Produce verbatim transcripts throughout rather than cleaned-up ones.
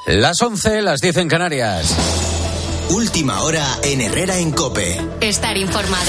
Las once, las diez en Canarias. Última hora en Herrera en COPE. Estar informado.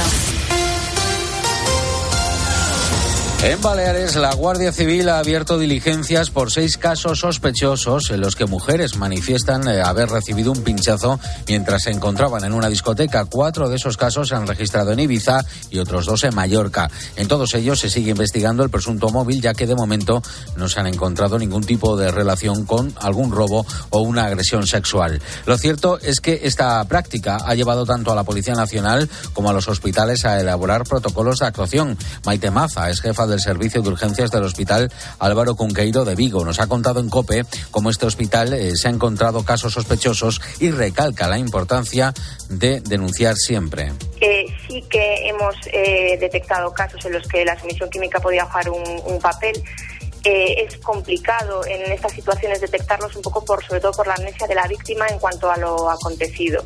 En Baleares, la Guardia Civil ha abierto diligencias por seis casos sospechosos en los que mujeres manifiestan eh, haber recibido un pinchazo mientras se encontraban en una discoteca. Cuatro de esos casos se han registrado en Ibiza y otros dos en Mallorca. En todos ellos se sigue investigando el presunto móvil, ya que de momento no se han encontrado ningún tipo de relación con algún robo o una agresión sexual. Lo cierto es que esta práctica ha llevado tanto a la Policía Nacional como a los hospitales a elaborar protocolos de actuación. Maite Maza es jefa del Servicio de Urgencias del Hospital Álvaro Cunqueiro de Vigo. Nos ha contado en COPE cómo este hospital eh, se ha encontrado casos sospechosos y recalca la importancia de denunciar siempre. Eh, sí que hemos eh, detectado casos en los que la sumisión química podía jugar un, un papel. Eh, es complicado en estas situaciones detectarlos un poco por, sobre todo por la amnesia de la víctima en cuanto a lo acontecido.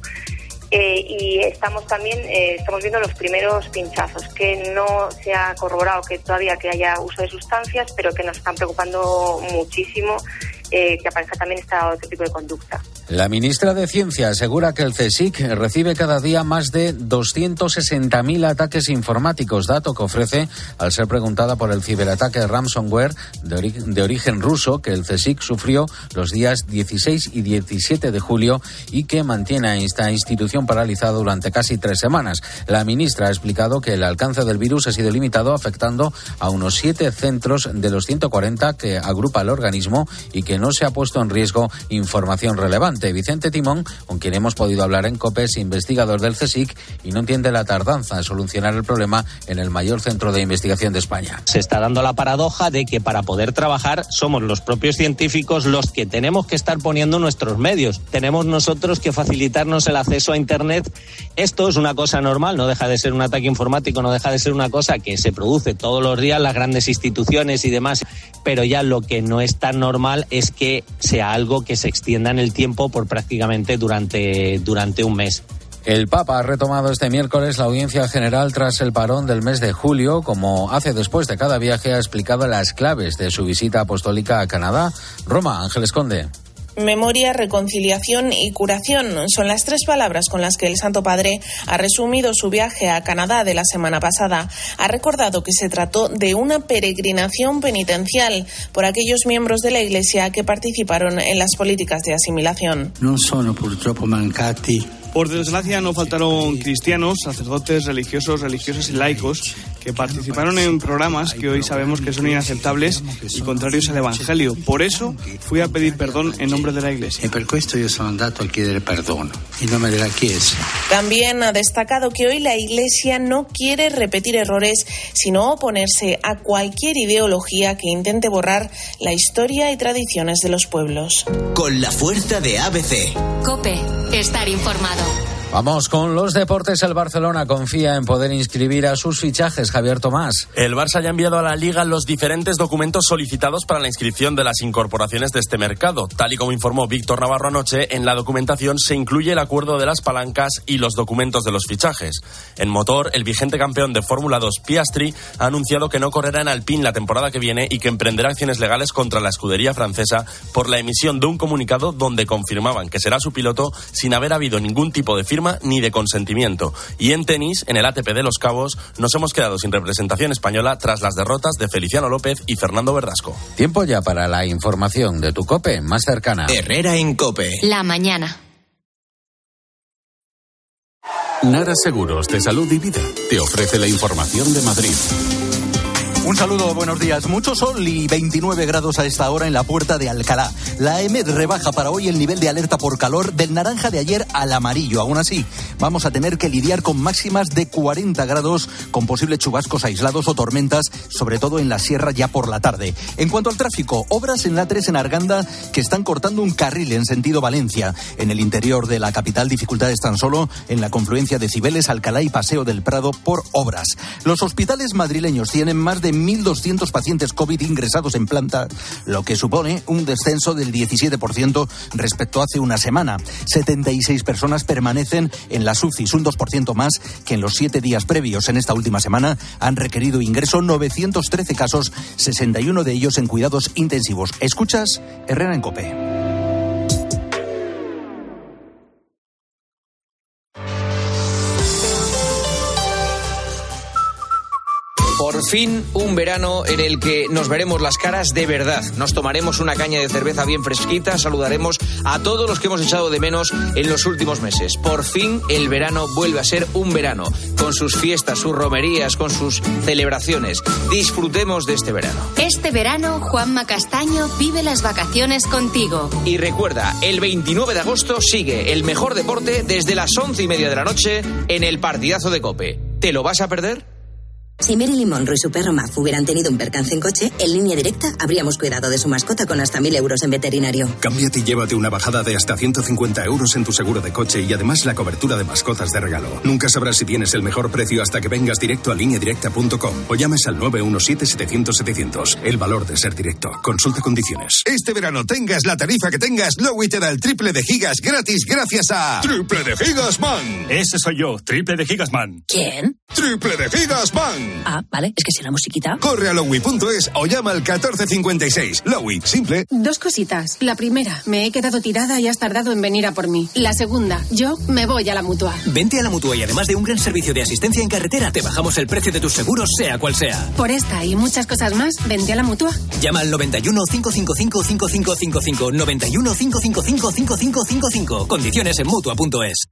Eh, y estamos también eh, estamos viendo los primeros pinchazos, que no se ha corroborado que todavía que haya uso de sustancias, pero que nos están preocupando muchísimo eh, que aparezca también este otro tipo de conducta. La ministra de Ciencia asegura que el CSIC recibe cada día más de doscientos sesenta mil ataques informáticos, dato que ofrece al ser preguntada por el ciberataque ransomware de, ori- de origen ruso que el CSIC sufrió los días dieciséis y diecisiete de julio y que mantiene a esta institución paralizada durante casi tres semanas. La ministra ha explicado que el alcance del virus ha sido limitado, afectando a unos siete centros de los ciento cuarenta que agrupa el organismo y que no se ha puesto en riesgo información relevante. Vicente Timón, con quien hemos podido hablar en COPE, es investigador del CSIC y no entiende la tardanza en solucionar el problema en el mayor centro de investigación de España. Se está dando la paradoja de que para poder trabajar somos los propios científicos los que tenemos que estar poniendo nuestros medios. Tenemos nosotros que facilitarnos el acceso a Internet. Esto es una cosa normal, no deja de ser un ataque informático, no deja de ser una cosa que se produce todos los días, las grandes instituciones y demás, pero ya lo que no es tan normal es que sea algo que se extienda en el tiempo por prácticamente durante, durante un mes. El Papa ha retomado este miércoles la audiencia general tras el parón del mes de julio. Como hace después de cada viaje, ha explicado las claves de su visita apostólica a Canadá. Roma, Ángeles Conde. Memoria, reconciliación y curación son las tres palabras con las que el Santo Padre ha resumido su viaje a Canadá de la semana pasada. Ha recordado que se trató de una peregrinación penitencial por aquellos miembros de la Iglesia que participaron en las políticas de asimilación. No sono purtroppo mancati. Por desgracia no faltaron cristianos, sacerdotes, religiosos, religiosas y laicos que participaron en programas que hoy sabemos que son inaceptables y contrarios al Evangelio. Por eso fui a pedir perdón en nombre de la Iglesia. E per questo io sono andato a chiedere perdono in nome della Chiesa. También ha destacado que hoy la Iglesia no quiere repetir errores, sino oponerse a cualquier ideología que intente borrar la historia y tradiciones de los pueblos. Con la fuerza de A B C. COPE. Estar informado. Vamos con los deportes. El Barcelona confía en poder inscribir a sus fichajes. Javier Tomás. El Barça ya ha enviado a la Liga los diferentes documentos solicitados para la inscripción de las incorporaciones de este mercado. Tal y como informó Víctor Navarro anoche, en la documentación se incluye el acuerdo de las palancas y los documentos de los fichajes. En motor, el vigente campeón de Fórmula dos, Piastri, ha anunciado que no correrá en Alpine la temporada que viene y que emprenderá acciones legales contra la escudería francesa por la emisión de un comunicado donde confirmaban que será su piloto sin haber habido ningún tipo de firma ni de consentimiento. Y en tenis, en el A T P de Los Cabos, nos hemos quedado sin representación española tras las derrotas de Feliciano López y Fernando Verdasco. Tiempo ya para la información de tu COPE más cercana. Herrera en COPE. La mañana. Nara Seguros de Salud y Vida te ofrece la información de Madrid. Un saludo, buenos días. Mucho sol y veintinueve grados a esta hora en la Puerta de Alcalá. La EMET rebaja para hoy el nivel de alerta por calor del naranja de ayer al amarillo. Aún así, vamos a tener que lidiar con máximas de cuarenta grados, con posibles chubascos aislados o tormentas, sobre todo en la sierra ya por la tarde. En cuanto al tráfico, obras en la tres en Arganda que están cortando un carril en sentido Valencia. En el interior de la capital, dificultades tan solo en la confluencia de Cibeles, Alcalá y Paseo del Prado por obras. Los hospitales madrileños tienen más de mil doscientos pacientes COVID ingresados en planta, lo que supone un descenso del diecisiete por ciento respecto a hace una semana. setenta y seis personas permanecen en las U C Is, un dos por ciento más que en los siete días previos. En esta última semana han requerido ingreso novecientos trece casos, sesenta y uno de ellos en cuidados intensivos. Escuchas Herrera en COPE. Por fin un verano en el que nos veremos las caras de verdad. Nos tomaremos una caña de cerveza bien fresquita, saludaremos a todos los que hemos echado de menos en los últimos meses. Por fin el verano vuelve a ser un verano, con sus fiestas, sus romerías, con sus celebraciones. Disfrutemos de este verano. Este verano, Juanma Castaño vive las vacaciones contigo. Y recuerda, el veintinueve de agosto sigue el mejor deporte desde las once y media de la noche en el partidazo de COPE. ¿Te lo vas a perder? Si Marilyn Monroe y su perro Muff hubieran tenido un percance en coche, en Línea Directa habríamos cuidado de su mascota con hasta mil euros en veterinario. Cámbiate y llévate una bajada de hasta ciento cincuenta euros en tu seguro de coche y además la cobertura de mascotas de regalo. Nunca sabrás si tienes el mejor precio hasta que vengas directo a línea directa punto com o llames al nueve uno siete setecientos setecientos. El valor de ser directo. Consulta condiciones. Este verano tengas la tarifa que tengas, Lowy te da el triple de gigas gratis gracias a Triple de Gigas Man. Ese soy yo, Triple de Gigas Man. ¿Quién? Triple de Gigas Man. Ah, vale, es que si la musiquita. Corre a lowy punto es o llama al catorce cincuenta y seis. Lowy, simple. Dos cositas. La primera, me he quedado tirada y has tardado en venir a por mí. La segunda, yo me voy a la Mutua. Vente a la Mutua y además de un gran servicio de asistencia en carretera, te bajamos el precio de tus seguros, sea cual sea. Por esta y muchas cosas más, vente a la Mutua. Llama al noventa y uno, cinco cinco cinco, cinco cinco cinco cinco, noventa y uno, cinco cinco cinco, cinco cinco cinco cinco. Condiciones en Mutua punto es.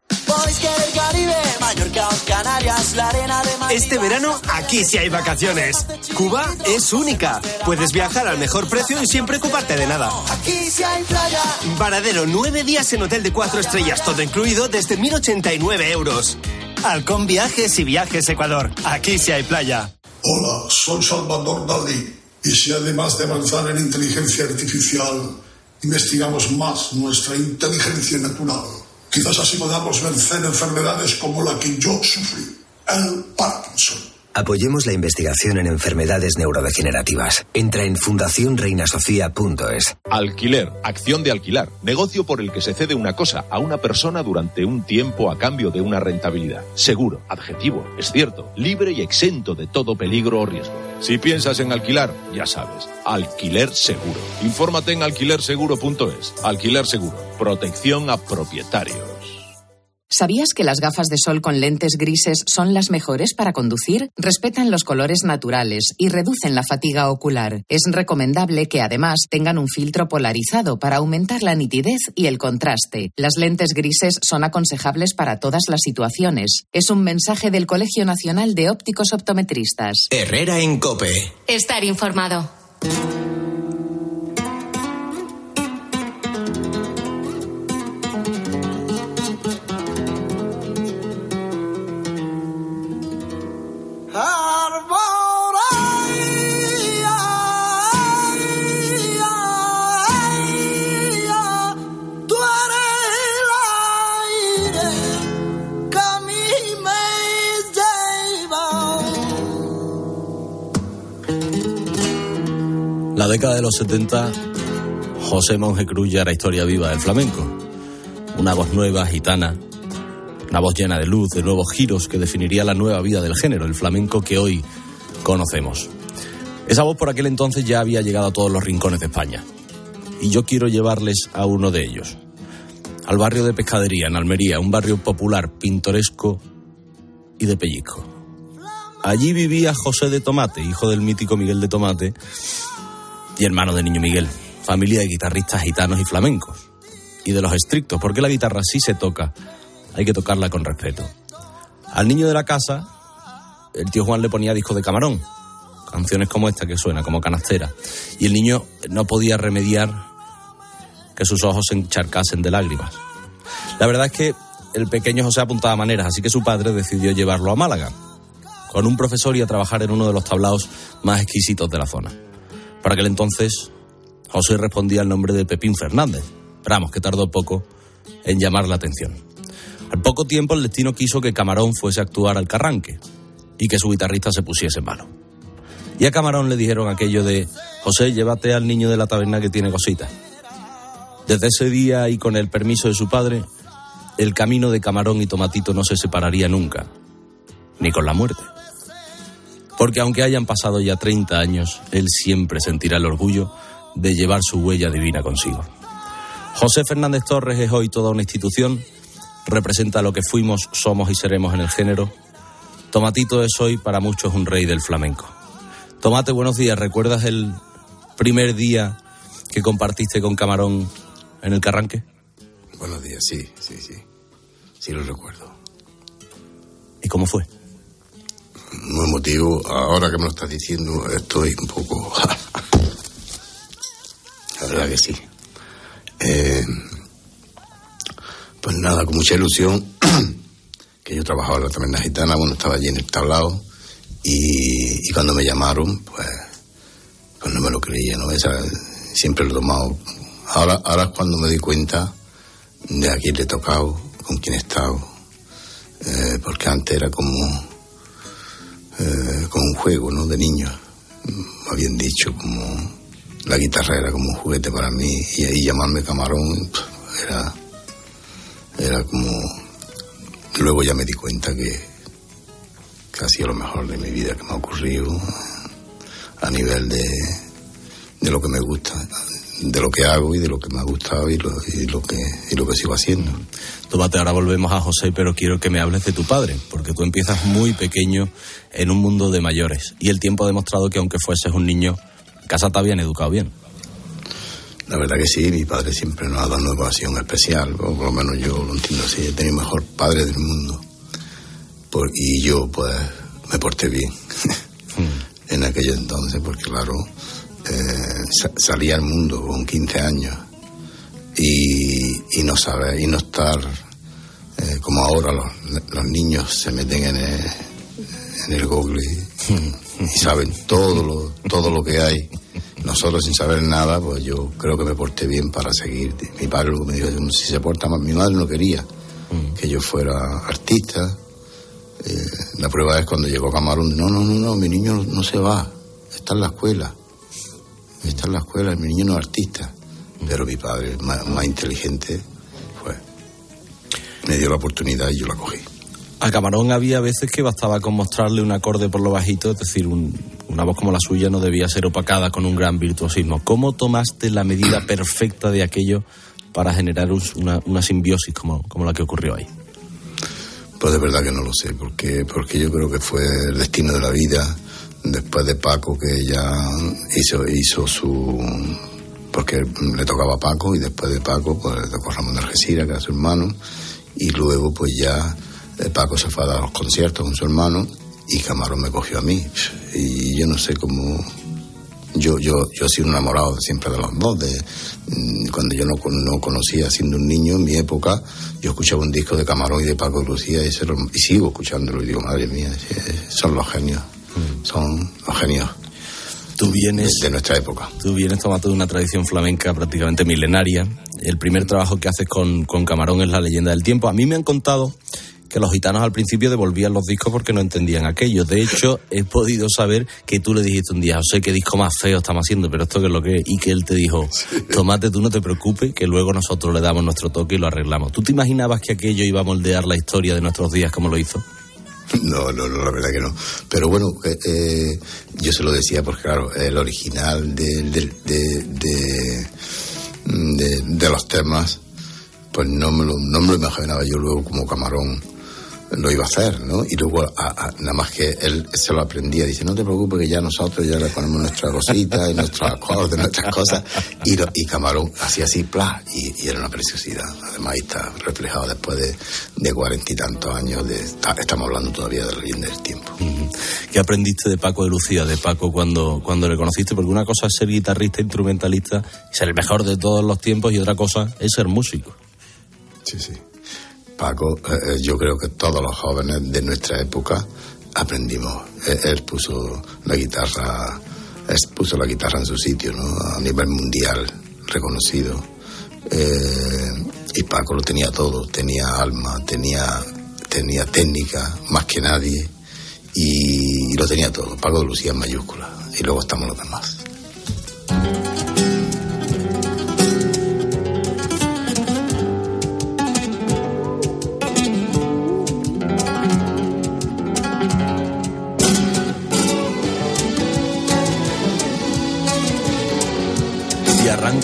Este verano, aquí sí hay vacaciones. Cuba es única. Puedes viajar al mejor precio y sin preocuparte de nada. Aquí sí hay playa. Varadero, nueve días en hotel de cuatro estrellas, todo incluido desde mil ochenta y nueve euros. Halcón Viajes y Viajes Ecuador. Aquí sí hay playa. Hola, soy Salvador Dalí. Y si además de avanzar en inteligencia artificial, investigamos más nuestra inteligencia natural, quizás así podamos vencer enfermedades como la que yo sufrí, el Parkinson. Apoyemos la investigación en enfermedades neurodegenerativas. Entra en fundación reina sofía punto es. Alquiler, acción de alquilar, negocio por el que se cede una cosa a una persona durante un tiempo a cambio de una rentabilidad. Seguro, adjetivo, es cierto, libre y exento de todo peligro o riesgo. Si piensas en alquilar, ya sabes, alquiler seguro. Infórmate en alquiler seguro punto es. Alquiler seguro, protección a propietarios. ¿Sabías que las gafas de sol con lentes grises son las mejores para conducir? Respetan los colores naturales y reducen la fatiga ocular. Es recomendable que además tengan un filtro polarizado para aumentar la nitidez y el contraste. Las lentes grises son aconsejables para todas las situaciones. Es un mensaje del Colegio Nacional de Ópticos Optometristas. Herrera en COPE. Estar informado. La década de los setenta, José Monje Cruz ya era historia viva del flamenco. Una voz nueva, gitana, una voz llena de luz, de nuevos giros que definiría la nueva vida del género, el flamenco que hoy conocemos. Esa voz por aquel entonces ya había llegado a todos los rincones de España. Y yo quiero llevarles a uno de ellos, al barrio de Pescadería, en Almería, un barrio popular, pintoresco y de pellizco. Allí vivía José de Tomate, hijo del mítico Miguel de Tomate y hermano de Niño Miguel, familia de guitarristas gitanos y flamencos. Y de los estrictos, porque la guitarra sí se toca, hay que tocarla con respeto. Al niño de la casa, el tío Juan le ponía discos de Camarón, canciones como esta que suena, como Canastera, y el niño no podía remediar que sus ojos se encharcasen de lágrimas. La verdad es que el pequeño José apuntaba maneras, así que su padre decidió llevarlo a Málaga, con un profesor y a trabajar en uno de los tablaos más exquisitos de la zona. Para aquel entonces, José respondía al nombre de Pepín Fernández, pero vamos, que tardó poco en llamar la atención. Al poco tiempo el destino quiso que Camarón fuese a actuar al Carranque y que su guitarrista se pusiese malo. Y a Camarón le dijeron aquello de: José, llévate al niño de la taberna que tiene cositas. Desde ese día y con el permiso de su padre, el camino de Camarón y Tomatito no se separaría nunca, ni con la muerte. Porque aunque hayan pasado ya treinta años, él siempre sentirá el orgullo de llevar su huella divina consigo. José Fernández Torres es hoy toda una institución, representa lo que fuimos, somos y seremos en el género. Tomatito es hoy para muchos un rey del flamenco. Tomate, buenos días. ¿Recuerdas el primer día que compartiste con Camarón en el Carranque? Buenos días, sí, sí, sí. Sí lo recuerdo. ¿Y cómo fue? Muy emotivo. Ahora que me lo estás diciendo, estoy un poco... La verdad que sí. Eh, pues nada, con mucha ilusión, que yo trabajaba en la Taberna Gitana, bueno, estaba allí en el tablao, y, y cuando me llamaron, pues, pues no me lo creía, ¿no? Esa, siempre lo he tomado. Ahora, ahora es cuando me di cuenta de a quién le he tocado, con quién he estado, eh, porque antes era como, eh, como un juego, ¿no? De niños, me habían dicho, como... La guitarra era como un juguete para mí, y ahí llamarme Camarón era, era como... Luego ya me di cuenta que, que ha sido lo mejor de mi vida que me ha ocurrido a nivel de, de lo que me gusta, de lo que hago y de lo que me ha gustado y lo, y lo, que, y lo que sigo haciendo. Tómate, ahora volvemos a José, pero quiero que me hables de tu padre, porque tú empiezas muy pequeño en un mundo de mayores, y el tiempo ha demostrado que aunque fueses un niño, en casa te habían educado bien. La verdad que sí, mi padre siempre nos ha dado una educación especial, o por lo menos yo lo entiendo así. He tenido el mejor padre del mundo. Por, y yo, pues, me porté bien mm. en aquello entonces, porque, claro, eh, sa- salí al mundo con quince años y, y no saber, y no estar eh, como ahora los, los niños se meten en el, en el Google y, y saben todo lo, todo lo que hay. Nosotros sin saber nada, pues yo creo que me porté bien para seguir. Mi padre lo que me dijo, si se porta mal, mi madre no quería mm. que yo fuera artista. Eh, la prueba es cuando llegó Camarón, no, no, no, no, mi niño no, no se va, está en la escuela, está en la escuela, mi niño no es artista. Mm. Pero mi padre, más, más inteligente, fue, me dio la oportunidad y yo la cogí. A Camarón había veces que bastaba con mostrarle un acorde por lo bajito, es decir, un, una voz como la suya no debía ser opacada con un gran virtuosismo. ¿Cómo tomaste la medida perfecta de aquello para generar un, una, una simbiosis como, como la que ocurrió ahí? Pues de verdad que no lo sé, porque, porque yo creo que fue el destino de la vida, después de Paco, que ya hizo, hizo su... porque le tocaba a Paco, y después de Paco, pues le tocó a Ramón de Algeciras, que era su hermano, y luego pues ya... Paco se fue a dar los conciertos con su hermano y Camarón me cogió a mí. Y yo no sé cómo... Yo yo yo he sido un enamorado siempre de los dos. De, cuando yo no, no conocía, siendo un niño, en mi época, yo escuchaba un disco de Camarón y de Paco de Lucía y, lo, y sigo escuchándolo y digo, madre mía, son los genios. Mm. Son los genios. Tú vienes... De, de nuestra época. Tú vienes tomando una tradición flamenca prácticamente milenaria. El primer trabajo que haces con, con Camarón es La leyenda del tiempo. A mí me han contado que los gitanos al principio devolvían los discos porque no entendían aquello. De hecho, he podido saber que tú le dijiste un día, José, qué disco más feo estamos haciendo, pero esto que es lo que es. Y que él te dijo, Tomate, tú no te preocupes, que luego nosotros le damos nuestro toque y lo arreglamos. ¿Tú te imaginabas que aquello iba a moldear la historia de nuestros días como lo hizo? No, no, no, la verdad que no. Pero bueno, eh, eh, yo se lo decía porque, claro, el original de, de, de, de, de, de los temas, pues no me, lo, no me lo imaginaba yo luego como Camarón lo iba a hacer, ¿no? Y luego, a, a, nada más que él se lo aprendía, dice, no te preocupes que ya nosotros ya le ponemos nuestra cosita, y nuestros acordes, nuestras cosas, y, lo, y Camarón hacía así, pla, y, y era una preciosidad. Además, ahí está reflejado después de, de cuarenta y tantos años, de, está, estamos hablando todavía de La leyenda del tiempo. Uh-huh. ¿Qué aprendiste de Paco de Lucía, de Paco cuando, cuando le conociste? Porque una cosa es ser guitarrista, instrumentalista, y ser el mejor de todos los tiempos, y otra cosa es ser músico. Sí, sí. Paco, eh, yo creo que todos los jóvenes de nuestra época aprendimos. Él, él puso la guitarra, él puso la guitarra en su sitio, ¿no? A nivel mundial, reconocido. Eh, y Paco lo tenía todo, tenía alma, tenía, tenía técnica, más que nadie, y, y lo tenía todo. Paco de Lucía en mayúscula, y luego estamos los demás.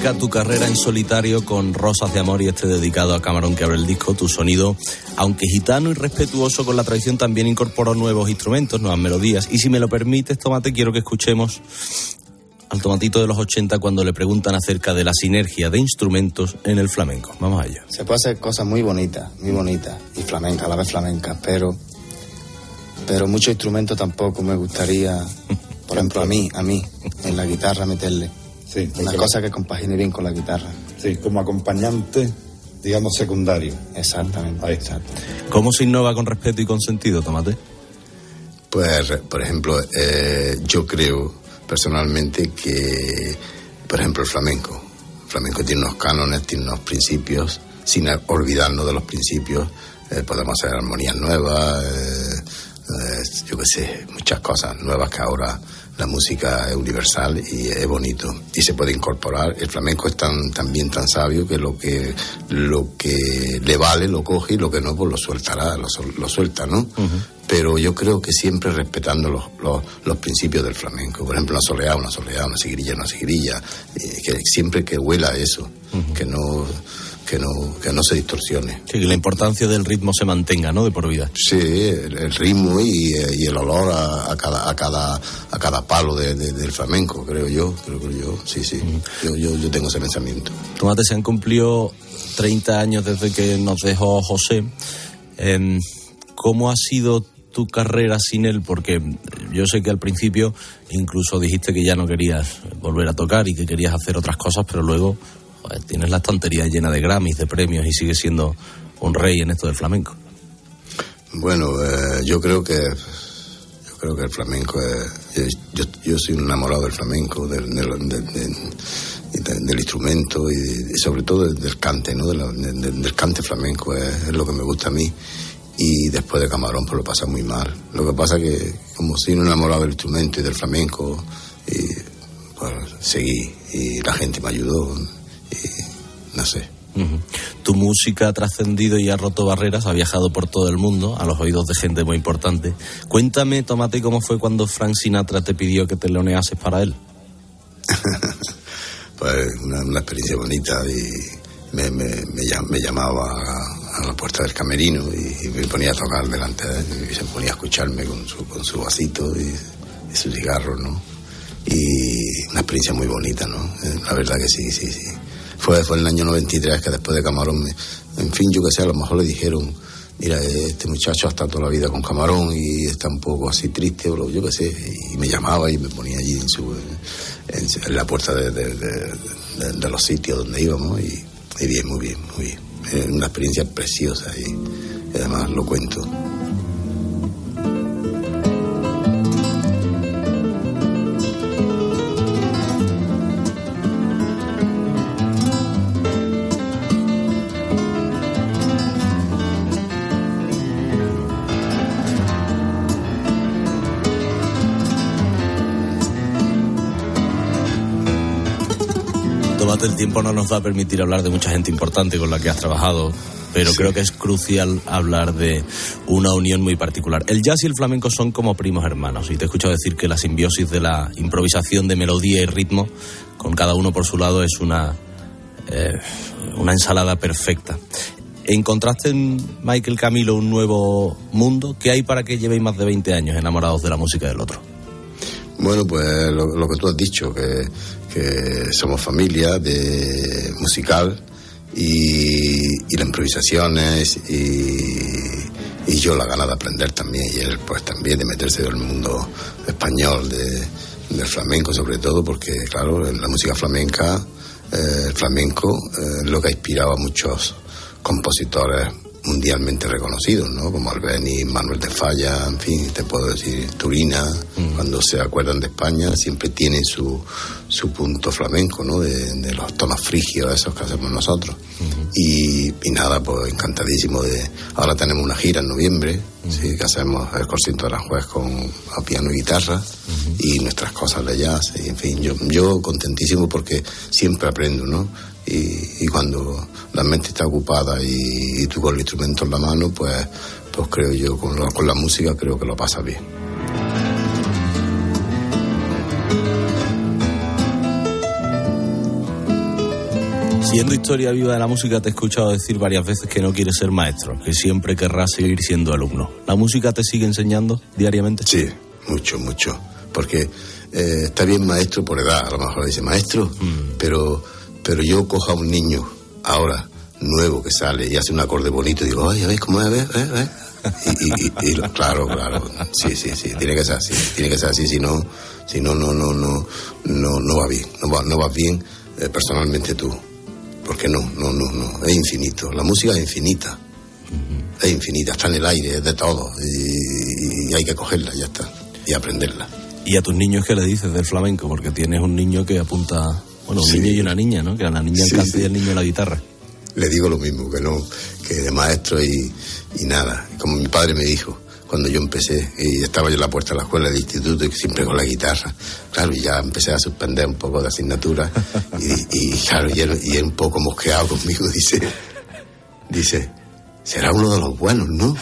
arranca tu carrera en solitario con Rosas de Amor y este dedicado a Camarón, que abre el disco. Tu sonido, aunque gitano y respetuoso con la tradición, también incorporó nuevos instrumentos, nuevas melodías. Y si me lo permites, Tomate, quiero que escuchemos al Tomatito de los ochenta cuando le preguntan acerca de la sinergia de instrumentos en el flamenco. Vamos a ello. Se puede hacer cosas muy bonitas, muy bonitas, y flamencas, a la vez flamencas, pero, pero muchos instrumentos tampoco me gustaría, por ejemplo, a mí, a mí, en la guitarra meterle. Sí, una cosa que compagine bien con la guitarra. Sí, como acompañante, digamos, secundario. Exactamente. Ahí está. ¿Cómo se innova con respeto y con sentido, Tomate? Pues, por ejemplo, eh, yo creo personalmente que, por ejemplo, el flamenco. El flamenco tiene unos cánones, tiene unos principios, sin olvidarnos de los principios. Eh, podemos hacer armonías nuevas, eh, eh, yo qué sé, muchas cosas nuevas que ahora la música es universal y es bonito y se puede incorporar. El flamenco es tan también tan sabio que lo que lo que le vale lo coge y lo que no pues lo sueltará, lo, lo suelta, ¿no? Uh-huh. Pero yo creo que siempre respetando los, los, los principios del flamenco. Por ejemplo, una soleá, una soleá, una sigrilla, una sigrilla, eh, que siempre que huela eso, uh-huh. que no que no que no se distorsione. Sí, que la importancia del ritmo se mantenga, ¿no?, de por vida. Sí, el, el ritmo y, y el olor a, a cada a cada a cada palo de, de, del flamenco, creo yo, creo que yo, sí, sí. Uh-huh. Yo, yo yo tengo ese pensamiento. Tomate, se han cumplido treinta años desde que nos dejó José. Eh, ¿Cómo ha sido tu carrera sin él? Porque yo sé que al principio incluso dijiste que ya no querías volver a tocar y que querías hacer otras cosas, pero luego joder, tienes la estantería llena de Grammys, de premios y sigues siendo un rey en esto del flamenco. Bueno, eh, yo creo que yo creo que el flamenco es, yo, yo soy un enamorado del flamenco, del, del, del, del, del instrumento y, y sobre todo del, del cante, ¿no? Del, del, del cante flamenco es, es lo que me gusta a mí. Y después de Camarón pues lo pasé muy mal. Lo que pasa que como soy un enamorado del instrumento y del flamenco, y pues seguí y la gente me ayudó y no sé. Uh-huh. Tu música ha trascendido y ha roto barreras, ha viajado por todo el mundo a los oídos de gente muy importante. Cuéntame, Tomate, cómo fue cuando Frank Sinatra te pidió que te loneases para él. Pues una, una experiencia bonita y me, me, me, me llamaba a, a la puerta del camerino y, y me ponía a tocar delante de él y se ponía a escucharme con su, con su vasito y, y su cigarro, ¿no? Y una experiencia muy bonita, ¿no? La verdad que sí, sí, sí. Fue, fue en el año noventa y tres que después de Camarón, me, en fin, yo que sé, a lo mejor le dijeron, mira, este muchacho ha estado toda la vida con Camarón y está un poco así triste, bro, yo que sé, y me llamaba y me ponía allí en, su, en, en la puerta de, de, de, de, de los sitios donde íbamos y, y bien, muy bien, muy bien. Es una experiencia preciosa y, y además lo cuento. El tiempo no nos va a permitir hablar de mucha gente importante con la que has trabajado, pero sí, creo que es crucial hablar de una unión muy particular. El jazz y el flamenco son como primos hermanos, y te he escuchado decir que la simbiosis de la improvisación de melodía y ritmo, con cada uno por su lado, es una, eh, una ensalada perfecta. ¿Encontraste en Michael Camilo un nuevo mundo? ¿Qué hay para que llevéis más de veinte años enamorados de la música del otro? Bueno, pues lo, lo que tú has dicho, que, que somos familia de musical y, y las improvisaciones y, y yo la gana de aprender también y él pues también de meterse en el mundo español de, del flamenco sobre todo porque claro, en la música flamenca, eh, el flamenco es eh, lo que ha inspirado a muchos compositores mundialmente reconocidos, ¿no? Como Albéniz, Manuel de Falla, en fin, te puedo decir, Turina, mm. cuando se acuerdan de España siempre tienen su, su punto flamenco, ¿no? De, de los tonos frigios esos que hacemos nosotros. Mm-hmm. Y, y nada, pues encantadísimo de... Ahora tenemos una gira en noviembre, mm. ¿sí? Que hacemos el concierto de Aranjuez con a piano y guitarra mm-hmm. y nuestras cosas de jazz, y en fin, yo, yo contentísimo porque siempre aprendo, ¿no? Y, y cuando la mente está ocupada y, y tú con el instrumento en la mano, pues, pues creo yo, con la, con la música creo que lo pasa bien. Siguiendo Historia Viva de la Música, te he escuchado decir varias veces que no quieres ser maestro, que siempre querrás seguir siendo alumno. ¿La música te sigue enseñando diariamente? Sí, mucho, mucho. Porque eh, está bien maestro por edad, a lo mejor dice maestro, mm. pero, pero yo cojo a un niño ahora, nuevo, que sale y hace un acorde bonito y digo, oye, ¿ves cómo es? ¿Ves? ¿Ves? ¿Ves? Y, y, y, y claro, claro, sí, sí, sí, tiene que ser así, tiene que ser así, si no, si no, no, no, no, no, no va bien, no va, no vas bien eh, personalmente tú. Porque no, no, no, no, es infinito. La música es infinita. Uh-huh. Es infinita, está en el aire, es de todo. Y, y hay que cogerla, ya está. Y aprenderla. ¿Y a tus niños qué le dices del flamenco? Porque tienes un niño que apunta, bueno, un sí. niño y una niña, ¿no? Que a la niña el sí, cante sí. y el niño la guitarra. Le digo lo mismo, que no, que de maestro y, y nada. Como mi padre me dijo, cuando yo empecé, y estaba yo en la puerta de la escuela del instituto, y siempre con la guitarra, claro, y ya empecé a suspender un poco de asignaturas, y, y claro, y él, y él un poco mosqueado conmigo, dice, dice, será uno de los buenos, ¿no?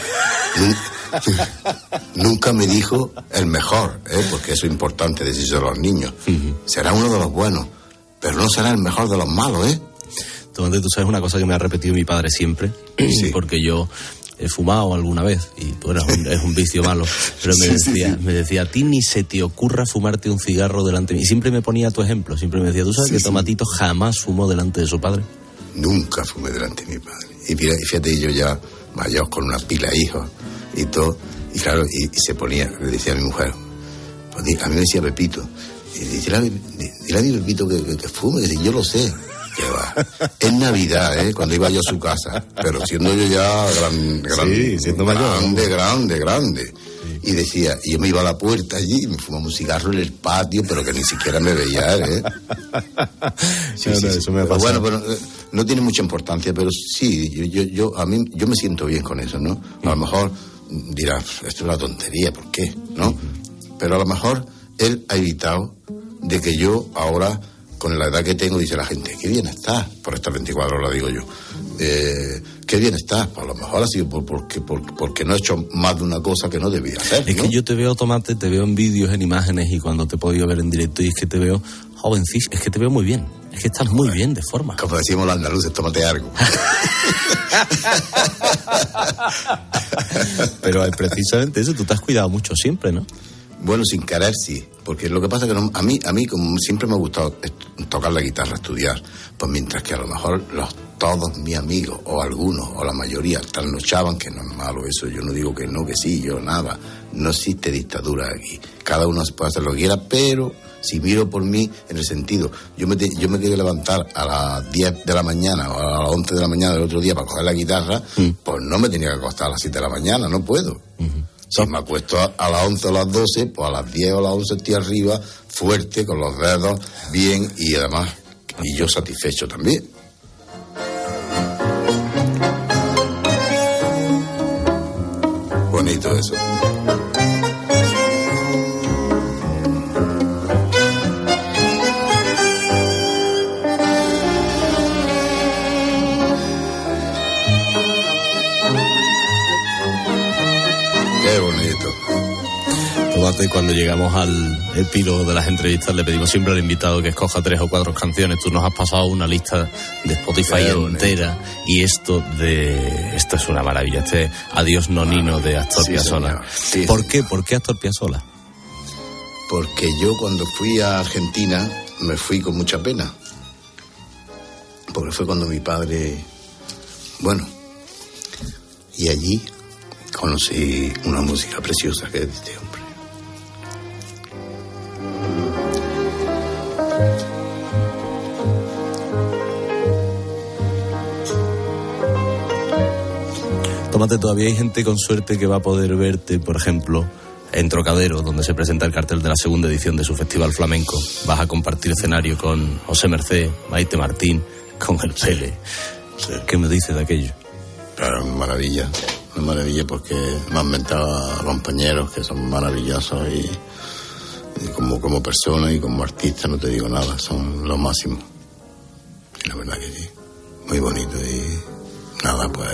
Nunca me dijo el mejor, ¿eh? Porque eso es importante decirse a los niños. Uh-huh. Será uno de los buenos, pero no será el mejor de los malos, ¿eh? Entonces, tú sabes una cosa que me ha repetido mi padre siempre, sí. porque yo he fumado alguna vez y bueno, es un, es un vicio malo, pero me decía, sí, sí. me decía, a ti ni se te ocurra fumarte un cigarro delante de mí. Y siempre me ponía tu ejemplo, siempre me decía, ¿tú sabes sí, que Tomatito sí. jamás fumó delante de su padre? Nunca fumé delante de mi padre. Y fíjate, yo ya mayor con una pila de hijos y todo, y claro, y, y se ponía, le decía a mi mujer, pues, a mí me decía Pepito, y dice, dile a mi Pepito que, que, que fume, y dice, yo lo sé. Que va. Es Navidad, ¿eh? Cuando iba yo a su casa, pero siendo yo ya gran, gran, sí, siendo mayor, grande, grande, grande. Sí. Y decía, y yo me iba a la puerta allí y me fumaba un cigarro en el patio, pero que ni siquiera me veía, ¿eh? Sí, no, sí, no, sí. Eso me pero bueno, pero no tiene mucha importancia, pero sí, yo, yo, yo, a mí, yo me siento bien con eso, ¿no? A lo mejor dirás, esto es una tontería, ¿por qué? ¿No? Uh-huh. Pero a lo mejor él ha evitado de que yo ahora, con la edad que tengo, dice la gente, qué bien estás, por estas veinticuatro horas digo yo, eh, qué bien estás, pues a lo mejor ha sido por, porque, por, porque no he hecho más de una cosa que no debía hacer, es ¿no? Que yo te veo, Tomate, te veo en vídeos, en imágenes, y cuando te he podido ver en directo, y es que te veo jovencísimo, es que te veo muy bien, es que estás muy bien de forma. Como decimos los andaluces, tómate algo. Pero precisamente eso, tú te has cuidado mucho siempre, ¿no? Bueno, sin querer sí, porque lo que pasa es que no, a mí, a mí como siempre me ha gustado tocar la guitarra, estudiar, pues mientras que a lo mejor los todos mis amigos, o algunos, o la mayoría, trasnochaban, que no es malo eso, yo no digo que no, que sí, yo nada, no existe dictadura aquí, cada uno puede hacer lo que quiera, pero si miro por mí, en el sentido, yo me, te, yo me quería levantar a las diez de la mañana, o a las once de la mañana del otro día para coger la guitarra, mm. pues no me tenía que acostar a las siete de la mañana, no puedo. Uh-huh. Si me acuesto a las once o a las doce, pues a las diez o a las once estoy arriba, fuerte, con los dedos, bien, y además, y yo satisfecho también. Bonito eso. Qué bonito. Tomate, cuando llegamos al epílogo de las entrevistas, le pedimos siempre al invitado que escoja tres o cuatro canciones. Tú nos has pasado una lista de Spotify entera, y esto de esto es una maravilla. Este Adiós Nonino de Astor sí, Piazzolla. Sí, ¿Por qué? ¿Por qué Astor Piazzolla? Porque yo cuando fui a Argentina me fui con mucha pena. Porque fue cuando mi padre, bueno, y allí conocí una música preciosa que es de este hombre. Tómate, todavía hay gente con suerte que va a poder verte, por ejemplo, en Trocadero, donde se presenta el cartel de la segunda edición de su Festival Flamenco. Vas a compartir escenario con José Mercé, Maite Martín, con el Pele. Sí. ¿Qué me dices de aquello? Claro, maravilla. Una maravilla, porque me han mentado a compañeros que son maravillosos y, y como, como persona y como artista no te digo nada, son lo máximo. Y la verdad que sí, muy bonito y nada, pues,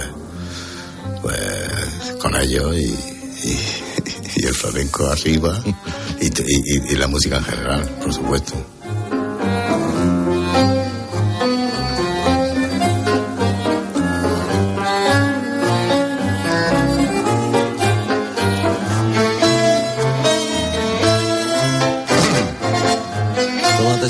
pues con ellos y, y, y el flamenco arriba y, y, y la música en general, por supuesto.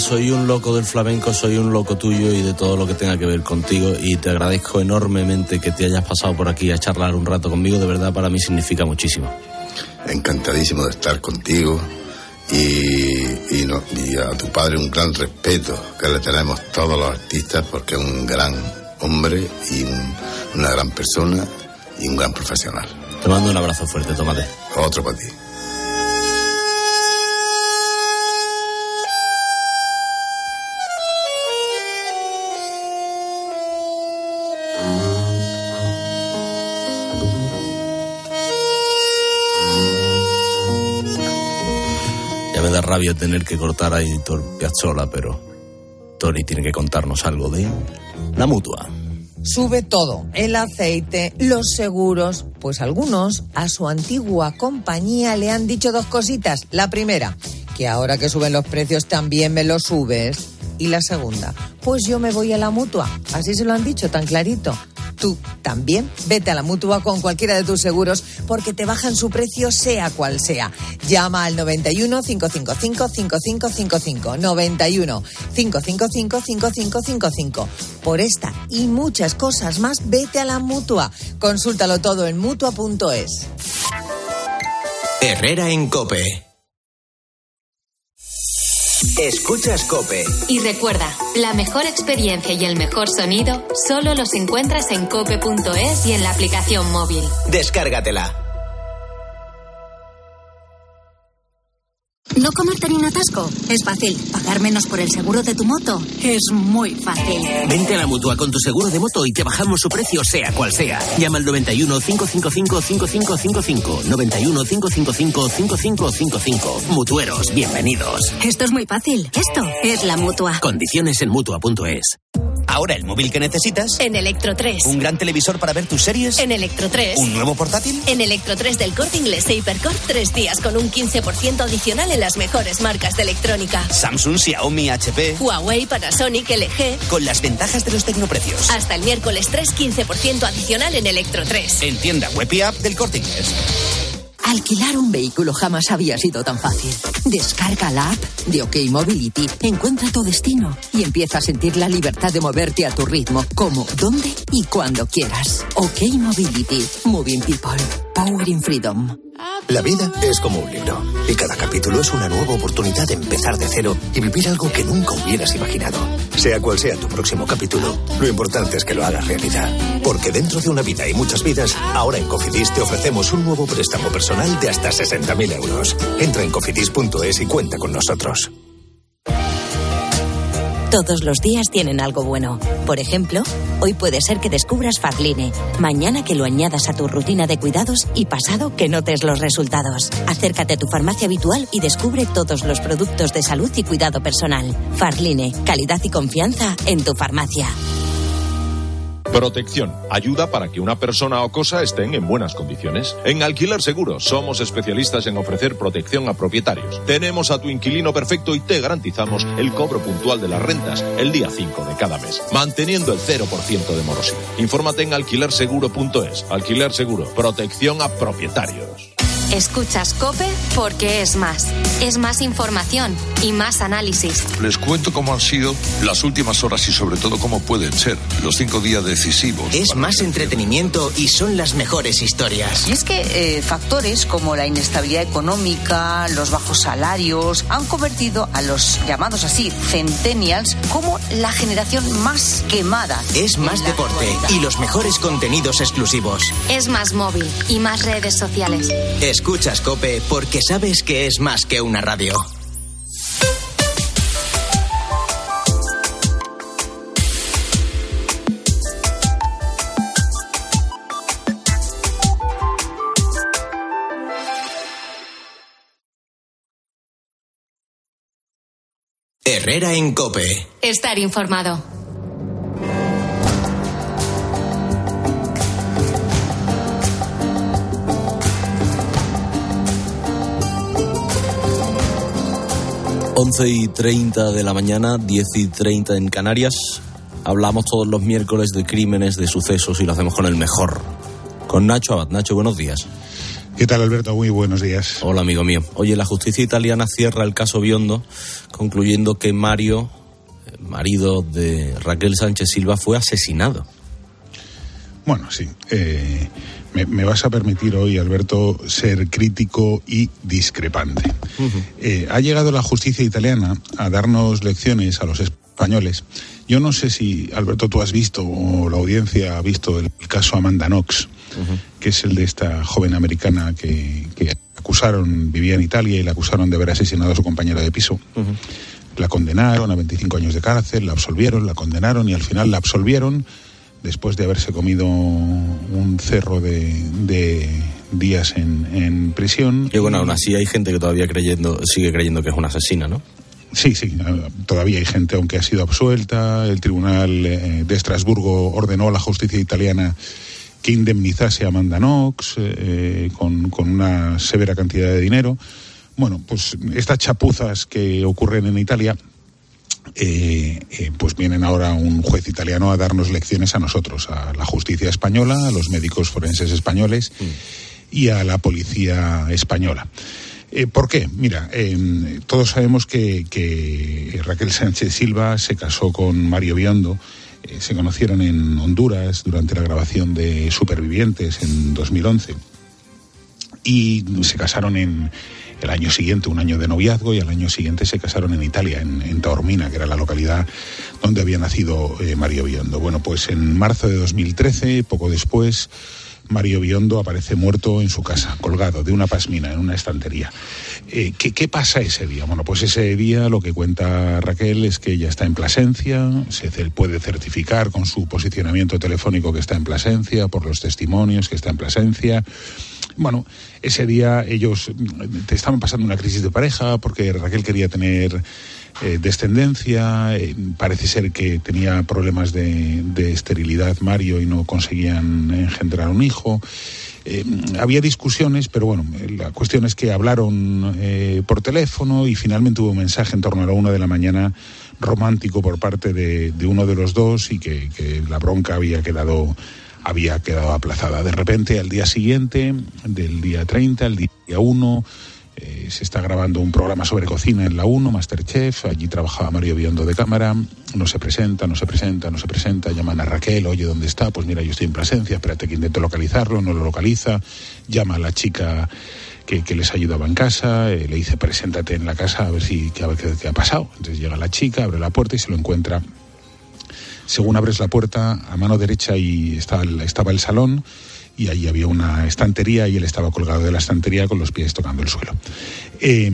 soy un loco del flamenco, soy un loco tuyo y de todo lo que tenga que ver contigo, y te agradezco enormemente que te hayas pasado por aquí a charlar un rato conmigo. De verdad, para mí significa muchísimo. Encantadísimo de estar contigo y, y, no, y a tu padre un gran respeto que le tenemos todos los artistas, porque es un gran hombre y un, una gran persona y un gran profesional. Te mando un abrazo fuerte, tómate. Otro para ti. Ya me da rabia tener que cortar a Editor Piazzolla, pero Tony tiene que contarnos algo de la Mutua. Sube todo, el aceite, los seguros. Pues algunos a su antigua compañía le han dicho dos cositas. La primera, que ahora que suben los precios también me los subes. Y la segunda, pues yo me voy a la Mutua. Así se lo han dicho, tan clarito. Tú también vete a la Mutua con cualquiera de tus seguros, porque te bajan su precio sea cual sea. Llama al noventa y uno, cinco cinco cinco, cinco cinco cinco cinco, noventa y uno, cinco cinco cinco, cinco cinco cinco cinco. Por esta y muchas cosas más, vete a la Mutua. Consúltalo todo en mutua punto es. Herrera en COPE. Escuchas COPE. Y recuerda, la mejor experiencia y el mejor sonido solo los encuentras en cope punto es y en la aplicación móvil. Descárgatela. ¿No comerte ni un atasco? Es fácil. ¿Pagar menos por el seguro de tu moto? Es muy fácil. Vente a la Mutua con tu seguro de moto y te bajamos su precio sea cual sea. Llama al noventa y uno, cinco cinco cinco, cinco cinco cinco cinco. noventa y uno, cinco cinco cinco, cinco cinco cinco cinco. Mutueros, bienvenidos. Esto es muy fácil. Esto es la Mutua. Condiciones en mutua punto es. Ahora el móvil que necesitas. En Electro tres. Un gran televisor para ver tus series. En Electro tres. Un nuevo portátil. En Electro tres del Corte Inglés e Hipercor, tres días con un quince por ciento adicional en las mejores marcas de electrónica. Samsung, Xiaomi, H P. Huawei, Panasonic, L G. Con las ventajas de los tecnoprecios. Hasta el miércoles tres, quince por ciento adicional en Electro tres. En tienda web y app del Corte Inglés. Alquilar un vehículo jamás había sido tan fácil. Descarga la app de OK Mobility, encuentra tu destino y empieza a sentir la libertad de moverte a tu ritmo, como, dónde y cuando quieras. OK Mobility, Moving People, Powering Freedom. La vida es como un libro y cada capítulo es una nueva oportunidad de empezar de cero y vivir algo que nunca hubieras imaginado. Sea cual sea tu próximo capítulo, lo importante es que lo hagas realidad. Porque dentro de una vida y muchas vidas, ahora en Cofidis te ofrecemos un nuevo préstamo personal de hasta sesenta mil euros. Entra en cofidis punto es y cuenta con nosotros. Todos los días tienen algo bueno. Por ejemplo, hoy puede ser que descubras Farline, mañana que lo añadas a tu rutina de cuidados y pasado que notes los resultados. Acércate a tu farmacia habitual y descubre todos los productos de salud y cuidado personal. Farline, calidad y confianza en tu farmacia. Protección. Ayuda para que una persona o cosa estén en buenas condiciones. En Alquiler Seguro somos especialistas en ofrecer protección a propietarios. Tenemos a tu inquilino perfecto y te garantizamos el cobro puntual de las rentas el día cinco de cada mes, manteniendo el cero por ciento de morosidad. Infórmate en alquiler seguro punto es. Alquiler Seguro. Protección a propietarios. Escuchas COPE porque es más. Es más información y más análisis. Les cuento cómo han sido las últimas horas y sobre todo cómo pueden ser los cinco días decisivos. Es más entretenimiento y son las mejores historias. Y es que eh, factores como la inestabilidad económica, los bajos salarios, han convertido a los llamados así centennials como la generación más quemada. Es más deporte y los mejores contenidos exclusivos. Es más móvil y más redes sociales. Escuchas COPE porque sabes que es más que una radio. Herrera en COPE. Estar informado. once y treinta de la mañana, diez y treinta en Canarias. Hablamos todos los miércoles de crímenes, de sucesos y lo hacemos con el mejor. Con Nacho Abad. Nacho, buenos días. ¿Qué tal, Alberto? Muy buenos días. Hola, amigo mío. Oye, la justicia italiana cierra el caso Biondo, concluyendo que Mario, marido de Raquel Sánchez Silva, fue asesinado. Bueno, sí. Eh, me, me vas a permitir hoy, Alberto, ser crítico y discrepante. Uh-huh. Eh, ha llegado la justicia italiana a darnos lecciones a los españoles. Yo no sé si, Alberto, tú has visto o la audiencia ha visto el caso Amanda Knox, uh-huh. que es el de esta joven americana que, que acusaron, vivía en Italia y la acusaron de haber asesinado a su compañero de piso. Uh-huh. La condenaron a veinticinco años de cárcel, la absolvieron, la condenaron y al final la absolvieron después de haberse comido un cerro de, de días en, en prisión. Y bueno, aún así hay gente que todavía creyendo, sigue creyendo que es una asesina, ¿no? Sí, sí, todavía hay gente, aunque ha sido absuelta. El Tribunal de Estrasburgo ordenó a la justicia italiana que indemnizase a Amanda Knox eh, con, con una severa cantidad de dinero. Bueno, pues estas chapuzas que ocurren en Italia, eh, eh, pues vienen ahora un juez italiano a darnos lecciones a nosotros, a la justicia española, a los médicos forenses españoles mm. y a la policía española. Eh, ¿Por qué? Mira, eh, todos sabemos que, que Raquel Sánchez Silva se casó con Mario Biondo. Eh, se conocieron en Honduras durante la grabación de Supervivientes en dos mil once. Y se casaron en el año siguiente, un año de noviazgo, y al año siguiente se casaron en Italia, en, en Taormina, que era la localidad donde había nacido eh, Mario Biondo. Bueno, pues en marzo de dos mil trece, poco después, Mario Biondo aparece muerto en su casa, colgado de una pasmina en una estantería. Eh, ¿qué, ¿Qué pasa ese día? Bueno, pues ese día lo que cuenta Raquel es que ella está en Plasencia, se puede certificar con su posicionamiento telefónico que está en Plasencia, por los testimonios que está en Plasencia. Bueno, ese día ellos te estaban pasando una crisis de pareja porque Raquel quería tener eh, descendencia, eh, parece ser que tenía problemas de, de esterilidad Mario y no conseguían engendrar un hijo. Eh, había discusiones, pero bueno, la cuestión es que hablaron eh, por teléfono y finalmente hubo un mensaje en torno a la una de la mañana romántico por parte de, de uno de los dos y que, que la bronca había quedado... había quedado aplazada. De repente, al día siguiente, del día treinta, al día uno, eh, se está grabando un programa sobre cocina en la uno, Masterchef. Allí trabajaba Mario Biondo de cámara. No se presenta, no se presenta, no se presenta. Llaman a Raquel, oye, ¿dónde está? Pues mira, yo estoy en Plasencia, espérate que intento localizarlo, no lo localiza. Llama a la chica que, que les ayudaba en casa, eh, le dice, preséntate en la casa a ver, si, a ver qué, qué ha pasado. Entonces llega la chica, abre la puerta y se lo encuentra. Según abres la puerta, a mano derecha y estaba el, estaba el salón y allí había una estantería y él estaba colgado de la estantería con los pies tocando el suelo. Eh,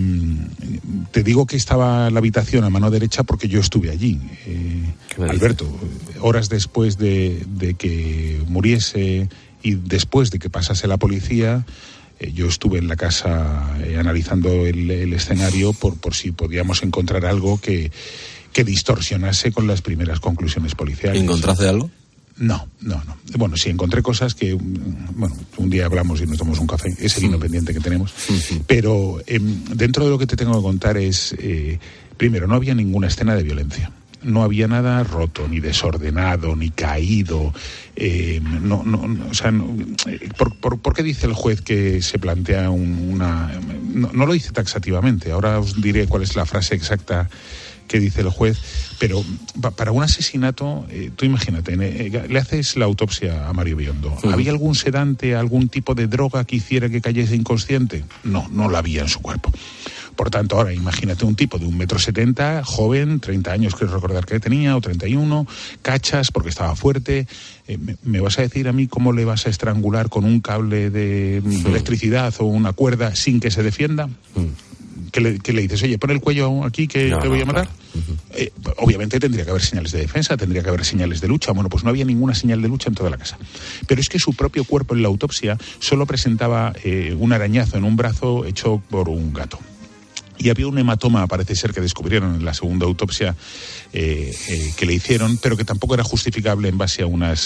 te digo que estaba la habitación a mano derecha porque yo estuve allí. Eh, Alberto, horas después de, de que muriese y después de que pasase la policía, eh, yo estuve en la casa eh, analizando el, el escenario por, por si podíamos encontrar algo que... que distorsionase con las primeras conclusiones policiales. ¿Encontraste algo? No, no, no. Bueno, sí, encontré cosas que, bueno, un día hablamos y nos tomamos un café, ese vino sí. pendiente que tenemos, sí, sí. pero eh, dentro de lo que te tengo que contar es, eh, primero, no había ninguna escena de violencia. No había nada roto, ni desordenado, ni caído. Eh, no, no, no, o sea, no, ¿por, por, ¿por qué dice el juez que se plantea un, una... No, no lo dice taxativamente, ahora os diré cuál es la frase exacta que dice el juez, pero para un asesinato, eh, tú imagínate, eh, le haces la autopsia a Mario Biondo. Sí. ¿Había algún sedante, algún tipo de droga que hiciera que cayese inconsciente? No, no la había en su cuerpo. Por tanto, ahora imagínate un tipo de un metro setenta, joven, treinta años creo recordar que tenía, o treinta y uno, cachas porque estaba fuerte. Eh, me, ¿Me vas a decir a mí cómo le vas a estrangular con un cable de, sí. de electricidad o una cuerda sin que se defienda? Sí. Que le, que le dices, oye, pon el cuello aquí que no, te voy a matar. Claro. Uh-huh. Eh, obviamente tendría que haber señales de defensa, tendría que haber señales de lucha. Bueno, pues no había ninguna señal de lucha en toda la casa. Pero es que su propio cuerpo en la autopsia solo presentaba eh, un arañazo en un brazo hecho por un gato. Y había un hematoma, parece ser que descubrieron en la segunda autopsia eh, eh, que le hicieron, pero que tampoco era justificable en base a unas,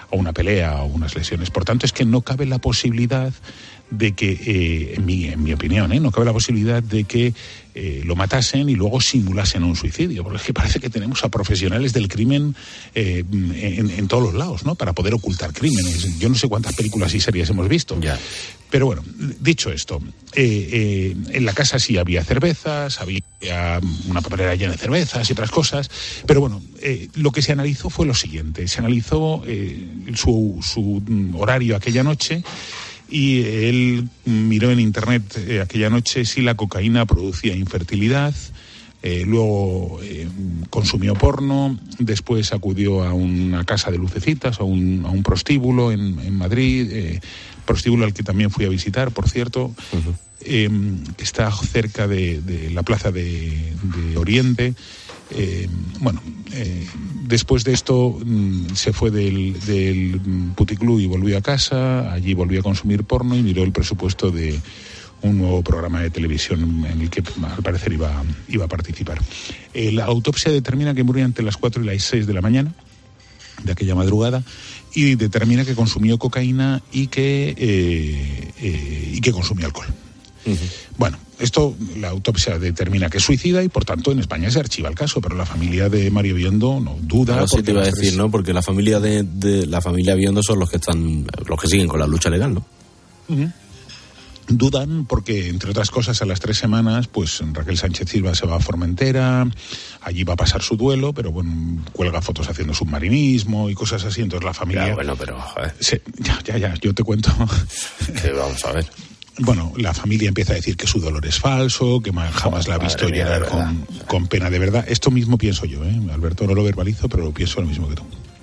a una pelea o unas lesiones. Por tanto, es que no cabe la posibilidad de que, eh, en, mi, en mi opinión, ¿eh? no cabe la posibilidad de que eh, lo matasen y luego simulasen un suicidio, porque es que parece que tenemos a profesionales del crimen eh, en, en todos los lados, ¿no? Para poder ocultar crímenes. Yo no sé cuántas películas y series hemos visto. Ya. Pero bueno, dicho esto, eh, eh, en la casa sí había cervezas, había una papelera llena de cervezas y otras cosas, pero bueno, eh, lo que se analizó fue lo siguiente, se analizó eh, su, su horario aquella noche. Y él miró en internet eh, aquella noche si la cocaína producía infertilidad, eh, luego eh, consumió porno, después acudió a una casa de lucecitas, a un, a un prostíbulo en, en Madrid, eh, prostíbulo al que también fui a visitar, por cierto, uh-huh. eh, que está cerca de, de la plaza de, de Oriente. Eh, bueno, eh, después de esto mmm, se fue del, del puticlub y volvió a casa, allí volvió a consumir porno y miró el presupuesto de un nuevo programa de televisión en el que al parecer iba, iba a participar. Eh, la autopsia determina que murió entre las cuatro y las seis de la mañana de aquella madrugada y determina que consumió cocaína y que, eh, eh, y que consumió alcohol. Uh-huh. Bueno, esto, la autopsia determina que es suicida y por tanto en España se archiva el caso, pero la familia de Mario Biondo no duda. Claro, sí te iba a decir, tres... ¿no? Porque la familia de, de la familia Biondo son los que están, los que siguen con la lucha legal, ¿no? Uh-huh. Dudan porque, entre otras cosas, a las tres semanas, pues Raquel Sánchez Silva se va a Formentera, allí va a pasar su duelo, pero bueno, cuelga fotos haciendo submarinismo y cosas así, entonces la familia... Ya, bueno, pero... Joder. Se... Ya, ya, ya, yo te cuento. Que vamos a ver. Bueno, la familia empieza a decir que su dolor es falso, que jamás la ha visto llorar con, con pena de verdad. Esto mismo pienso yo, ¿eh? Alberto, no lo verbalizo, pero pienso lo mismo que tú.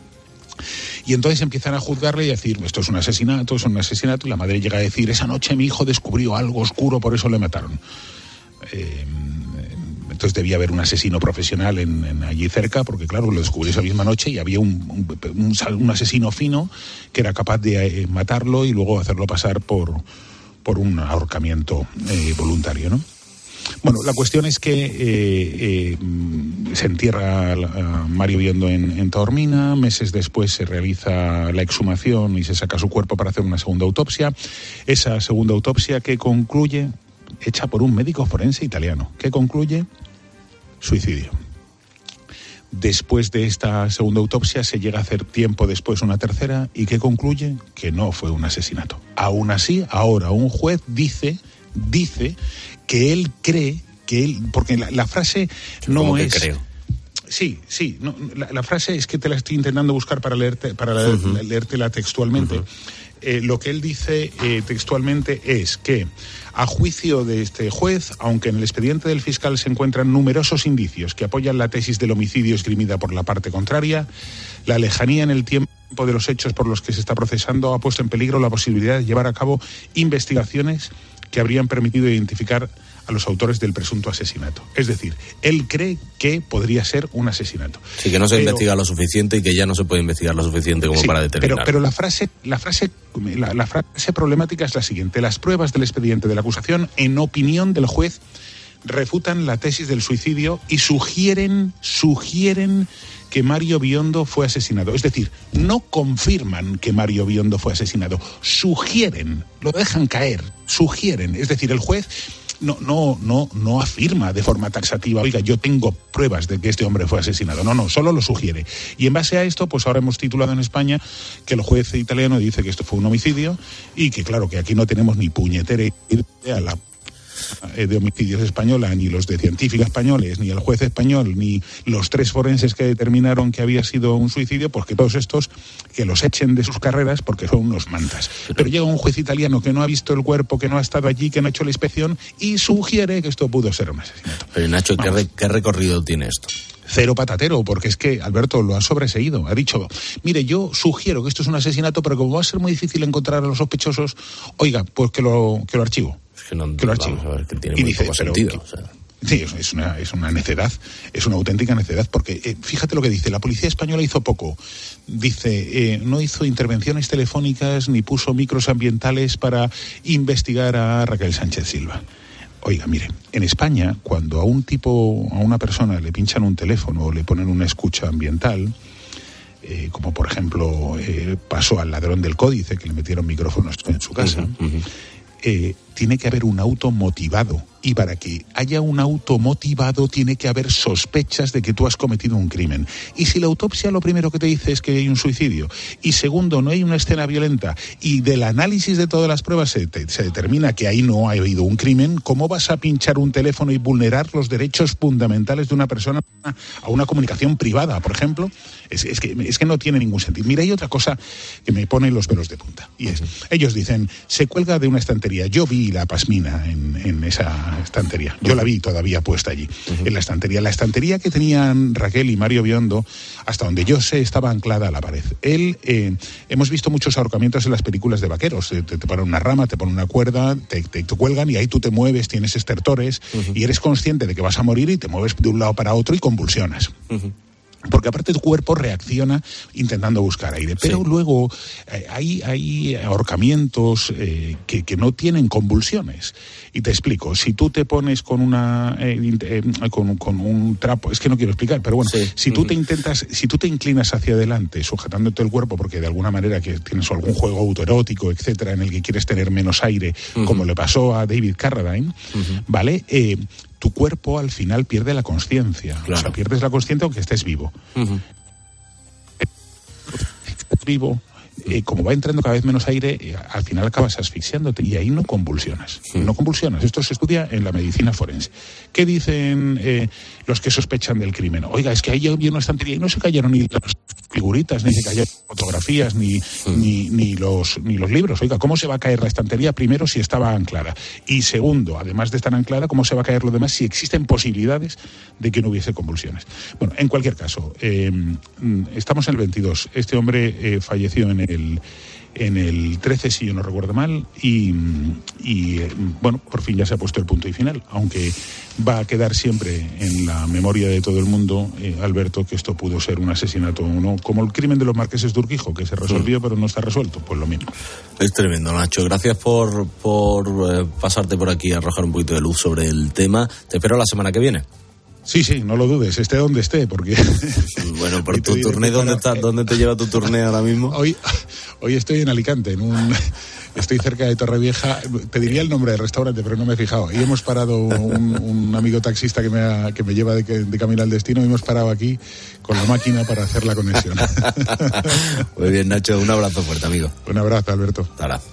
Y entonces empiezan a juzgarle y a decir, esto es un asesinato, es un asesinato, y la madre llega a decir, esa noche mi hijo descubrió algo oscuro, por eso le mataron. Eh, entonces debía haber un asesino profesional en, en allí cerca, porque claro, lo descubrió esa misma noche y había un, un, un, un asesino fino que era capaz de eh, matarlo y luego hacerlo pasar por... por un ahorcamiento eh, voluntario, ¿no? Bueno, la cuestión es que eh, eh, se entierra a Mario Biondo en, en Taormina, meses después se realiza la exhumación y se saca su cuerpo para hacer una segunda autopsia. Esa segunda autopsia que concluye, hecha por un médico forense italiano, que concluye suicidio. Después de esta segunda autopsia se llega a hacer tiempo después una tercera y que concluye que no fue un asesinato. Aún así, ahora un juez dice, dice que él cree que él, porque la, la frase no ¿Cómo es... que creo? Sí, sí, no, la, la frase es que te la estoy intentando buscar para leerte, para Uh-huh. leértela textualmente. Uh-huh. Eh, lo que él dice eh, textualmente es que, a juicio de este juez, aunque en el expediente del fiscal se encuentran numerosos indicios que apoyan la tesis del homicidio esgrimida por la parte contraria, la lejanía en el tiempo de los hechos por los que se está procesando ha puesto en peligro la posibilidad de llevar a cabo investigaciones que habrían permitido identificar a los autores del presunto asesinato. Es decir, él cree que podría ser un asesinato. Sí, que no se pero, investiga lo suficiente y que ya no se puede investigar lo suficiente como sí, para determinar. Pero, pero la frase, la frase, la, la frase problemática es la siguiente: las pruebas del expediente de la acusación, en opinión del juez, refutan la tesis del suicidio y sugieren, sugieren que Mario Biondo fue asesinado. Es decir, no confirman que Mario Biondo fue asesinado, sugieren, lo dejan caer, sugieren. Es decir, el juez no, no, no, no afirma de forma taxativa, oiga, yo tengo pruebas de que este hombre fue asesinado. No, no, solo lo sugiere. Y en base a esto, pues ahora hemos titulado en España que el juez italiano dice que esto fue un homicidio y que claro, que aquí no tenemos ni puñetera idea a la de homicidios española, ni los de científicos españoles, ni el juez español, ni los tres forenses que determinaron que había sido un suicidio, pues que todos estos que los echen de sus carreras porque son unos mantas. Pero llega un juez italiano que no ha visto el cuerpo, que no ha estado allí, que no ha hecho la inspección y sugiere que esto pudo ser un asesinato. Pero Nacho, ¿qué, re- ¿qué recorrido tiene esto? Cero patatero, porque es que Alberto lo ha sobreseído. Ha dicho, mire, yo sugiero que esto es un asesinato, pero como va a ser muy difícil encontrar a los sospechosos, oiga, pues que lo, que lo archivo. Es que no, que lo archivo. Vamos a ver, que tiene y muy dice, poco pero, sentido. que, o sea. Sí, es una, es una necedad, es una auténtica necedad, porque eh, fíjate lo que dice, la policía española hizo poco. Dice, eh, no hizo intervenciones telefónicas ni puso micros ambientales para investigar a Raquel Sánchez Silva. Oiga, mire, en España, cuando a un tipo, a una persona le pinchan un teléfono o le ponen una escucha ambiental, eh, como por ejemplo eh, pasó al ladrón del códice, que le metieron micrófonos en su casa, uh-huh, uh-huh. Eh, tiene que haber un auto motivado. Y para que haya un auto motivado tiene que haber sospechas de que tú has cometido un crimen. Y si la autopsia lo primero que te dice es que hay un suicidio, y segundo, no hay una escena violenta, y del análisis de todas las pruebas se, te, se determina que ahí no ha habido un crimen, ¿cómo vas a pinchar un teléfono y vulnerar los derechos fundamentales de una persona a una comunicación privada, por ejemplo? Es, es, que, es que no tiene ningún sentido. Mira, hay otra cosa que me pone los pelos de punta. Y es, ellos dicen, se cuelga de una estantería. Yo vi la pasmina en, en esa estantería. Yo la vi todavía puesta allí, uh-huh. en la estantería. La estantería que tenían Raquel y Mario Biondo, hasta donde yo sé, estaba anclada a la pared. Él, eh, hemos visto muchos ahorcamientos en las películas de vaqueros. Te, te ponen una rama, te ponen una cuerda, te, te, te cuelgan y ahí tú te mueves, tienes estertores uh-huh. y eres consciente de que vas a morir y te mueves de un lado para otro y convulsionas. Uh-huh. Porque aparte tu cuerpo reacciona intentando buscar aire. Pero sí. luego eh, hay, hay ahorcamientos eh, que, que no tienen convulsiones. Y te explico, si tú te pones con una eh, eh, con, con un trapo, es que no quiero explicar, pero bueno, sí. si tú uh-huh. te intentas, si tú te inclinas hacia adelante, sujetándote el cuerpo, porque de alguna manera que tienes algún juego autoerótico, etcétera, en el que quieres tener menos aire, uh-huh. como le pasó a David Carradine, uh-huh. ¿vale? Eh, tu cuerpo al final pierde la consciencia. Claro. O sea, pierdes la consciencia aunque estés vivo. Uh-huh. Estás vivo, eh, como va entrando cada vez menos aire, eh, al final acabas asfixiándote y ahí no convulsionas. Uh-huh. No convulsionas. Esto se estudia en la medicina forense. ¿Qué dicen eh, los que sospechan del crimen? Oiga, es que ahí había una estantería y no se cayeron ni las figuritas, ni se cayeron fotografías, ni, uh-huh. ni, ni, los, ni los libros. Oiga, ¿cómo se va a caer la estantería? Primero, si estaba anclada. Y segundo, además de estar anclada, ¿cómo se va a caer lo demás si existen posibilidades de que no hubiese convulsiones? Bueno, en cualquier caso, eh, estamos en el veintidós. Este hombre eh, falleció en el... en el trece, si yo no recuerdo mal, y, y bueno, por fin ya se ha puesto el punto y final, aunque va a quedar siempre en la memoria de todo el mundo, eh, Alberto, que esto pudo ser un asesinato o no, como el crimen de los marqueses de Urquijo, que se resolvió, pero no está resuelto, pues lo mismo. Es tremendo, Nacho. Gracias por, por eh, pasarte por aquí a arrojar un poquito de luz sobre el tema. Te espero la semana que viene. Sí, sí, no lo dudes, esté donde esté, porque... Bueno, por tu turné, ¿dónde está? ¿Dónde te lleva tu turné ahora mismo? Hoy, hoy estoy en Alicante, en un, estoy cerca de Torrevieja. Te diría el nombre del restaurante, pero no me he fijado. Y hemos parado, un, un amigo taxista que me, ha, que me lleva de, de camino al destino, y hemos parado aquí con la máquina para hacer la conexión. Muy bien, Nacho, un abrazo fuerte, amigo. Un abrazo, Alberto. Hasta ahora.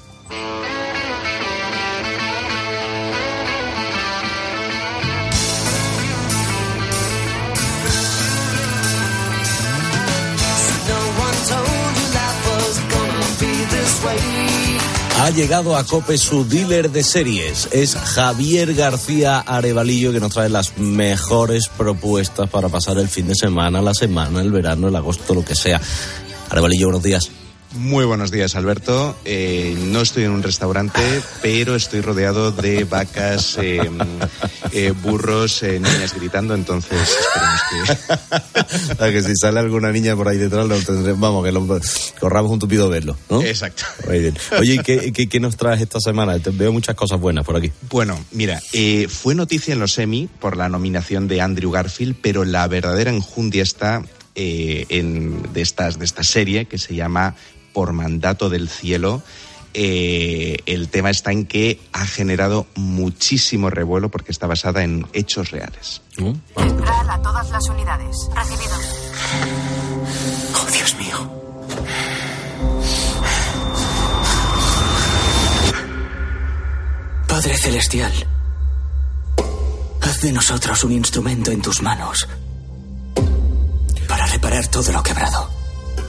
Ha llegado a COPE su dealer de series. Es Javier García Arevalillo, que nos trae las mejores propuestas para pasar el fin de semana, la semana, el verano, el agosto, lo que sea. Arevalillo, buenos días. Muy buenos días, Alberto. Eh, no estoy en un restaurante, pero estoy rodeado de vacas, eh, eh, burros, eh, niñas gritando, entonces esperemos que... que si sale alguna niña por ahí detrás, lo tendremos, vamos, que lo corramos un tupido verlo, ¿no? Exacto. Muy bien. Oye, ¿y qué, qué, qué nos traes esta semana? Te veo muchas cosas buenas por aquí. Bueno, mira, eh, fue noticia en los Emmy por la nominación de Andrew Garfield, pero la verdadera enjundia está eh, en, de, estas, de esta serie que se llama Por mandato del cielo. Eh, el tema está en que ha generado muchísimo revuelo porque está basada en hechos reales. ¿Mm? Entrar a todas las unidades. Recibidos. Oh, Dios mío. Padre Celestial, haz de nosotros un instrumento en tus manos para reparar todo lo quebrado.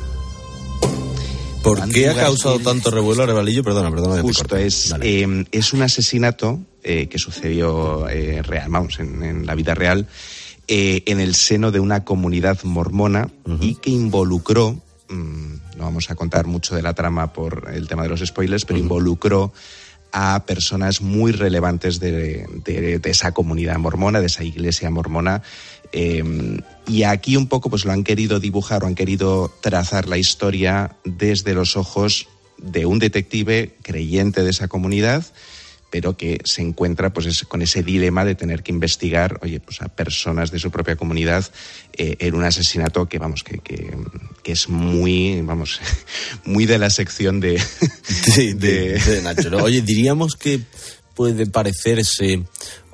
¿Por qué ha causado tanto revuelo, Arevalillo? Perdona, perdona. Justo, es, eh, es un asesinato eh, que sucedió eh, real, vamos, en, en la vida real, eh, en el seno de una comunidad mormona uh-huh. y que involucró, mmm, no vamos a contar mucho de la trama por el tema de los spoilers, pero uh-huh. involucró a personas muy relevantes de, de, de esa comunidad mormona, de esa iglesia mormona. Eh, y aquí un poco pues lo han querido dibujar o han querido trazar la historia desde los ojos de un detective creyente de esa comunidad, pero que se encuentra pues es, con ese dilema de tener que investigar, oye, pues a personas de su propia comunidad eh, en un asesinato que, vamos, que, que, que es muy, vamos, muy de la sección de... Sí, de, de Nacho, ¿no? Oye, diríamos que puede parecerse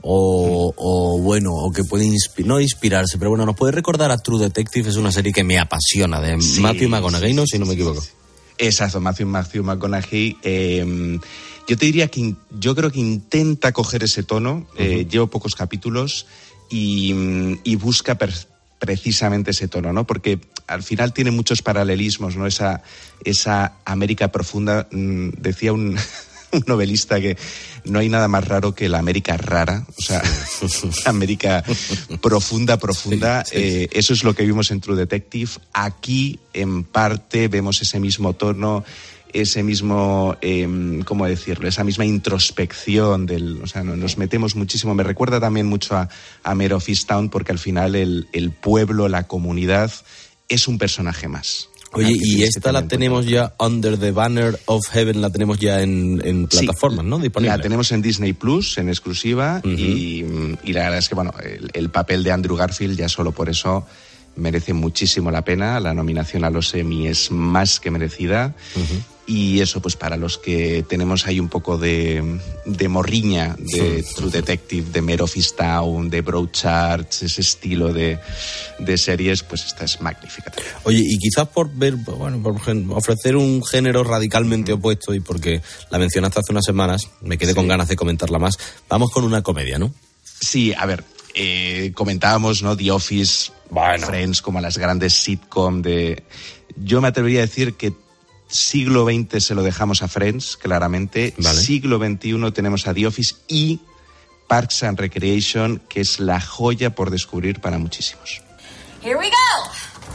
o, o bueno, o que puede inspir, no inspirarse, pero bueno, nos puede recordar a True Detective, es una serie que me apasiona, de sí, Matthew McConaughey, ¿no? Si no me equivoco. Exacto, Matthew, Matthew McConaughey. Eh, yo te diría que in, yo creo que intenta coger ese tono. Uh-huh. Eh, llevo pocos capítulos y, y busca per, precisamente ese tono, ¿no? Porque al final tiene muchos paralelismos, ¿no? Esa, esa América profunda. Mmm, decía un, un novelista que no hay nada más raro que la América rara, o sea, América profunda, profunda. Sí, sí, eh, sí. Eso es lo que vimos en True Detective. Aquí, en parte, vemos ese mismo tono, ese mismo, eh, ¿cómo decirlo? Esa misma introspección del, o sea, nos metemos muchísimo. Me recuerda también mucho a, a Mare of Easttown, porque al final el, el pueblo, la comunidad, es un personaje más. Oye, y esta la tenemos ya, Under the Banner of Heaven, la tenemos ya en, en plataformas, sí, ¿no? Disponible. La tenemos en Disney Plus, en exclusiva, uh-huh. y, y la verdad es que, bueno, el, el papel de Andrew Garfield, ya solo por eso, merece muchísimo la pena. La nominación a los Emmy es más que merecida. Uh-huh. Y eso, pues para los que tenemos ahí un poco de, de morriña de sí, True sí, Detective, de Mare of Easttown, de Broadchurch, ese estilo de, de series, pues esta es magnífica. Oye, y quizás por ver, bueno, por ofrecer un género radicalmente opuesto, y porque la mencionaste hace unas semanas, me quedé sí. con ganas de comentarla más, vamos con una comedia, ¿no? Sí, a ver, eh, comentábamos, ¿no? The Office, bueno. Friends, como las grandes sitcom de... Yo me atrevería a decir que siglo veinte se lo dejamos a Friends, claramente. Vale. Siglo veintiuno tenemos a The Office y Parks and Recreation, que es la joya por descubrir para muchísimos. Here we go.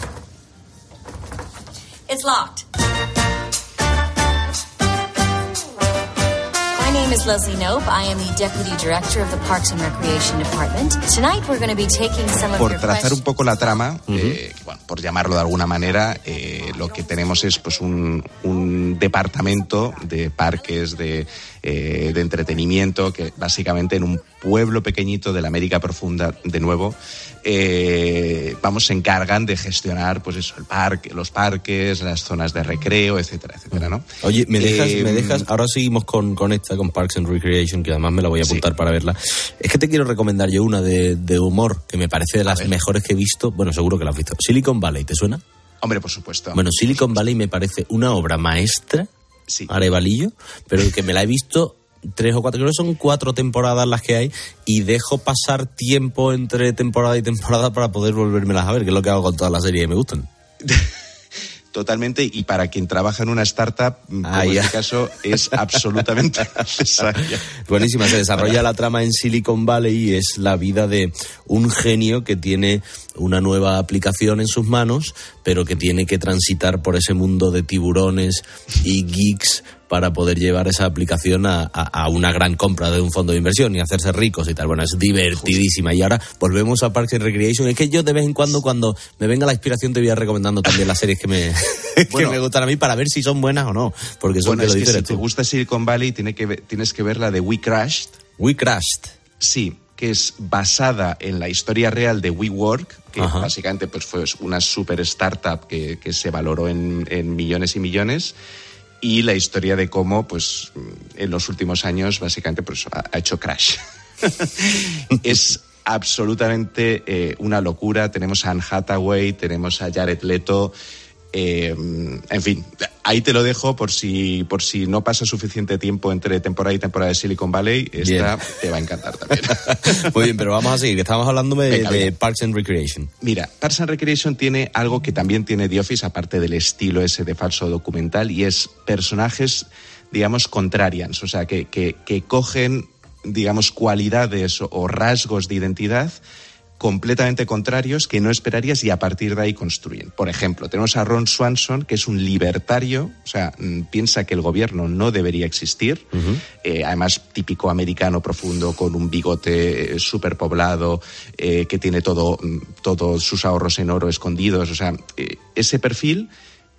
It's locked. My name is Leslie Knope. I am the Deputy Director of the Parks and Recreation Department. Tonight we're going to be taking some of Por your trazar questions. un poco la trama, uh-huh. eh, bueno, por llamarlo de alguna manera, eh, lo que tenemos es pues un, un departamento de parques, de, eh, de entretenimiento, que básicamente en un pueblo pequeñito de la América profunda, de nuevo, eh, vamos, se encargan de gestionar, pues eso, el parque, los parques, las zonas de recreo, etcétera, etcétera, ¿no? Oye, me dejas, eh, me dejas, ahora seguimos con, con esta, con Parks and Recreation, que además me la voy a apuntar sí. para verla. Es que te quiero recomendar yo una de, de humor, que me parece de las mejores que he visto, bueno, seguro que la has visto. Silicon Valley, ¿te suena? Hombre, por supuesto. Bueno, Silicon Valley me parece una obra maestra, sí. Arevalillo, pero que me la he visto tres o cuatro, creo que son cuatro temporadas las que hay, y dejo pasar tiempo entre temporada y temporada para poder volvérmelas a ver, que es lo que hago con todas las series que me gustan. Totalmente, y para quien trabaja en una startup, como ah, en este caso, es absolutamente necesaria. Buenísima, se desarrolla la trama en Silicon Valley y es la vida de un genio que tiene una nueva aplicación en sus manos, pero que tiene que transitar por ese mundo de tiburones y geeks para poder llevar esa aplicación a, a, a una gran compra de un fondo de inversión y hacerse ricos y tal. Bueno, es divertidísima. Justo. Y ahora volvemos a Parks and Recreation. Es que yo de vez en cuando, cuando me venga la inspiración, te voy a recomendando también las series que me, bueno, que me gustan a mí para ver si son buenas o no. Porque son bueno, de lo es diferente. Que si te gusta Silicon Valley, tiene que ver, tienes que ver la de We Crashed. We Crashed. Sí, que es basada en la historia real de WeWork, que Ajá. básicamente pues, fue una super startup que, que se valoró en, en millones y millones. Y la historia de cómo, pues, en los últimos años, básicamente, pues, ha, ha hecho crash. Es absolutamente eh, una locura. Tenemos a Anne Hathaway, tenemos a Jared Leto. Eh, en fin, ahí te lo dejo por si por si no pasa suficiente tiempo entre temporada y temporada de Silicon Valley. Esta bien. Te va a encantar también. Muy bien, pero vamos a seguir, que estamos hablando de, venga, de Parks and Recreation. Mira, Parks and Recreation tiene algo que también tiene The Office, aparte del estilo ese de falso documental, y es personajes, digamos, contrarians, o sea, que, que, que cogen, digamos, cualidades o, o rasgos de identidad completamente contrarios que no esperarías y a partir de ahí construyen. Por ejemplo, tenemos a Ron Swanson, que es un libertario, o sea, piensa que el gobierno no debería existir, uh-huh. eh, además típico americano profundo, con un bigote eh, superpoblado, eh, que tiene todo, todos sus ahorros en oro escondidos, o sea, eh, ese perfil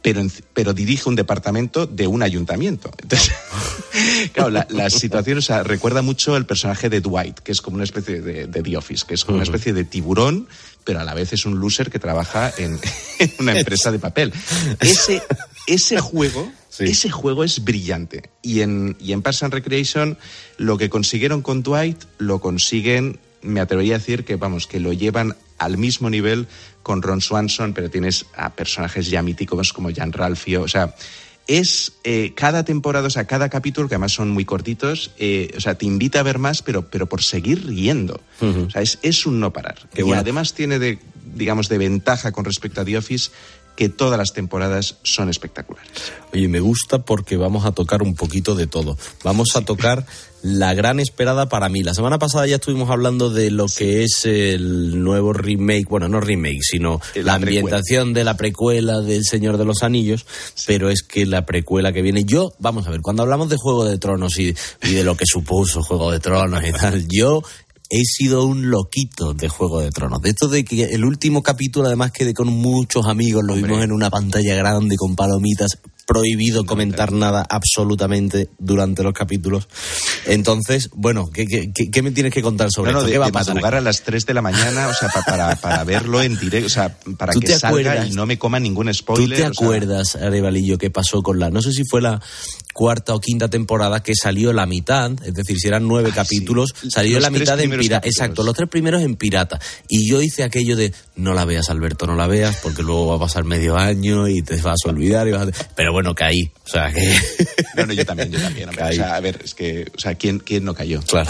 pero, en, pero dirige un departamento de un ayuntamiento. Entonces, claro, la, la situación, o sea, recuerda mucho el personaje de Dwight, que es como una especie de, de The Office, que es como uh-huh. una especie de tiburón, pero a la vez es un loser que trabaja en, en una empresa de papel. Ese, ese juego... Sí. Ese juego es brillante. Y en, y en Parks and Recreation lo que consiguieron con Dwight lo consiguen, me atrevería a decir que, vamos, que lo llevan al mismo nivel con Ron Swanson, pero tienes a personajes ya míticos como Jan Ralphio. O sea, es eh, cada temporada, o sea, cada capítulo, que además son muy cortitos, eh, o sea, te invita a ver más, pero, pero por seguir riendo. Uh-huh. O sea, es, es un no parar. Qué y bueno. Además tiene, de, digamos, de ventaja con respecto a The Office, que todas las temporadas son espectaculares. Oye, me gusta porque vamos a tocar un poquito de todo. Vamos a tocar la gran esperada para mí. La semana pasada ya estuvimos hablando de lo sí. que es el nuevo remake, bueno, no remake, sino la, la ambientación de la precuela del Señor de los Anillos, sí. pero es que la precuela que viene, yo, vamos a ver, cuando hablamos de Juego de Tronos y, y de lo que supuso Juego de Tronos y tal, yo... he sido un loquito de Juego de Tronos. De esto de que el último capítulo, además, quedé con muchos amigos, lo Hombre. vimos en una pantalla grande con palomitas, prohibido comentar nada absolutamente durante los capítulos. Entonces, bueno, ¿qué, qué, qué me tienes que contar sobre no, no, esto? ¿Qué de, va a de pasar madrugar aquí? a las tres de la mañana, o sea, para, para, para verlo en directo, o sea, para que salga y no me coma ningún spoiler. ¿Tú te acuerdas, sea... Arevalillo, qué pasó con la... No sé si fue la cuarta o quinta temporada que salió la mitad, es decir, si eran nueve ah, capítulos, sí. salió los la mitad en pirata. Exacto, los tres primeros en pirata. Y yo hice aquello de, no la veas, Alberto, no la veas, porque luego va a pasar medio año y te vas a olvidar. Y vas a... Pero bueno, caí. O sea, que... No, no, yo también, yo también. O sea, a ver, es que, o sea, ¿quién, quién no cayó? Claro.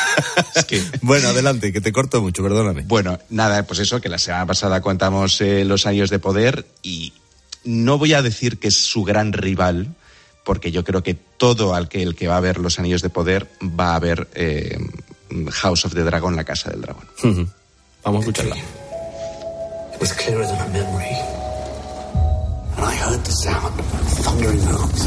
Es que... Bueno, adelante, que te corto mucho, perdóname. Bueno, nada, pues eso, que la semana pasada contamos eh, Los Años de Poder y no voy a decir que es su gran rival, porque yo creo que todo al que el que va a ver Los Anillos de Poder va a ver eh, House of the Dragon, la Casa del Dragón. Uh-huh. Vamos a escucharla. It was clearer than a memory. And I heard the sound of thundering hooves,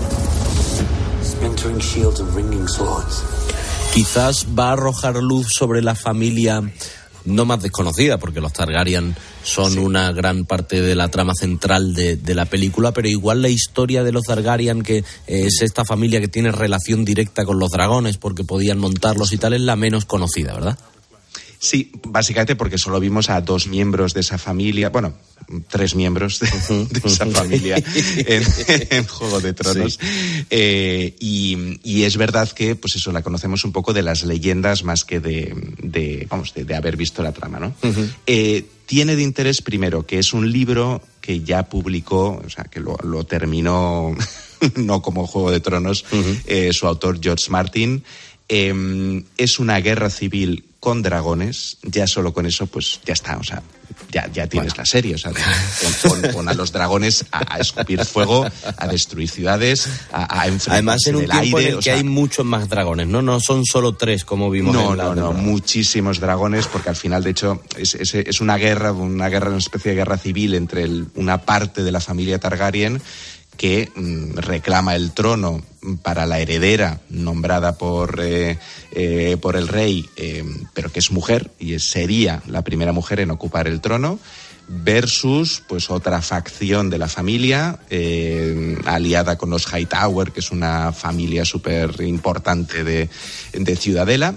splintering shields and ringing swords. Quizás va a arrojar luz sobre la familia no más desconocida, porque los Targaryen son sí. una gran parte de la trama central de, de la película, pero igual la historia de los Targaryen, que eh, es esta familia que tiene relación directa con los dragones porque podían montarlos y tal, es la menos conocida, ¿verdad? Sí, básicamente porque solo vimos a dos miembros de esa familia, bueno, tres miembros de, de esa familia en, en Juego de Tronos. Sí. Eh, y, y es verdad que, pues eso, la conocemos un poco de las leyendas más que de, de vamos, de, de haber visto la trama, ¿no? Uh-huh. Eh, tiene de interés, primero, que es un libro que ya publicó, o sea, que lo, lo terminó, no como Juego de Tronos, uh-huh. eh, su autor George Martin. Eh, es una guerra civil con dragones, ya solo con eso pues ya está, o sea, ya, ya tienes bueno. la serie, o sea, pon, pon, pon a los dragones a, a escupir fuego, a destruir ciudades, a, a enfrentarse además en un en el tiempo aire, en el que sea, hay muchos más dragones, no no son solo tres como vimos no, en la no, no, temporada. Muchísimos dragones, porque al final de hecho es, es, es una guerra, una guerra, una especie de guerra civil entre el, una parte de la familia Targaryen que mmm, reclama el trono para la heredera nombrada por, eh, eh, por el rey, eh, pero que es mujer y sería la primera mujer en ocupar el trono, versus pues otra facción de la familia eh, aliada con los Hightower, que es una familia súper importante de, de Ciudadela.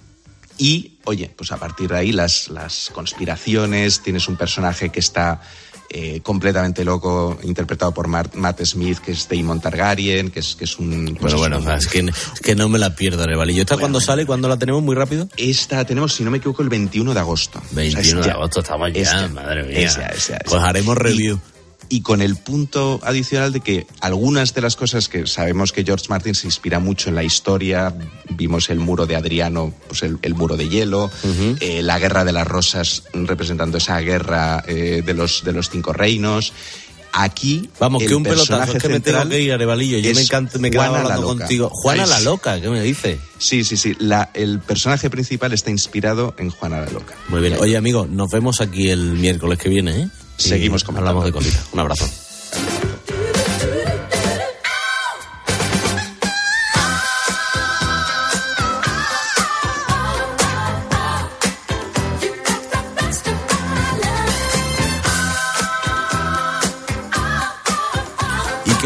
Y, oye, pues a partir de ahí las, las conspiraciones, tienes un personaje que está Eh, completamente loco, interpretado por Matt, Matt Smith, que es Daemon Targaryen, que es, que es un... Pues bueno, bueno, es, un... es, que, es que no me la pierdo, Arevalillo. ¿Esta cuándo sale? ¿Cuándo la tenemos? ¿Muy rápido? Esta la tenemos, si no me equivoco, el veintiuno de agosto. veintiuno o sea, de agosto, estamos ya, ya, madre mía. Es ya, es ya, es pues ya. haremos review. Y, y con el punto adicional de que algunas de las cosas que sabemos que George Martin se inspira mucho en la historia, vimos el muro de Adriano, pues el, el muro de hielo, uh-huh. eh, la guerra de las rosas representando esa guerra eh, de los de los cinco reinos. Aquí vamos, que un pelotazo, es que me tengo que ir, Arevalillo. Yo me encanta, me quedaba hablando contigo. Juana Ay, la Loca, ¿qué me dice? Sí, sí, sí. La, el personaje principal está inspirado en Juana la Loca. Muy bien. Oye, amigo, nos vemos aquí el miércoles que viene, ¿eh? Seguimos comentando. Hablamos de cositas. Un abrazo.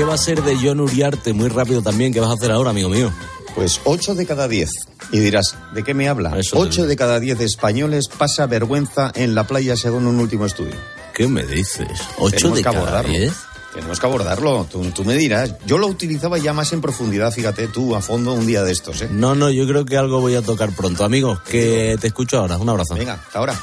¿qué va a ser de John Uriarte? Muy rápido también, ¿qué vas a hacer ahora, amigo mío? Pues ocho de cada diez. Y dirás, ¿de qué me habla? ocho de cada diez españoles pasa vergüenza en la playa según un último estudio. ¿Qué me dices? ¿ocho de cada diez? Tenemos que abordarlo, tú, tú me dirás. Yo lo utilizaba ya más en profundidad, fíjate tú, a fondo un día de estos, ¿eh? No, no, yo creo que algo voy a tocar pronto. Amigo, que te escucho ahora. Un abrazo. Venga, hasta ahora.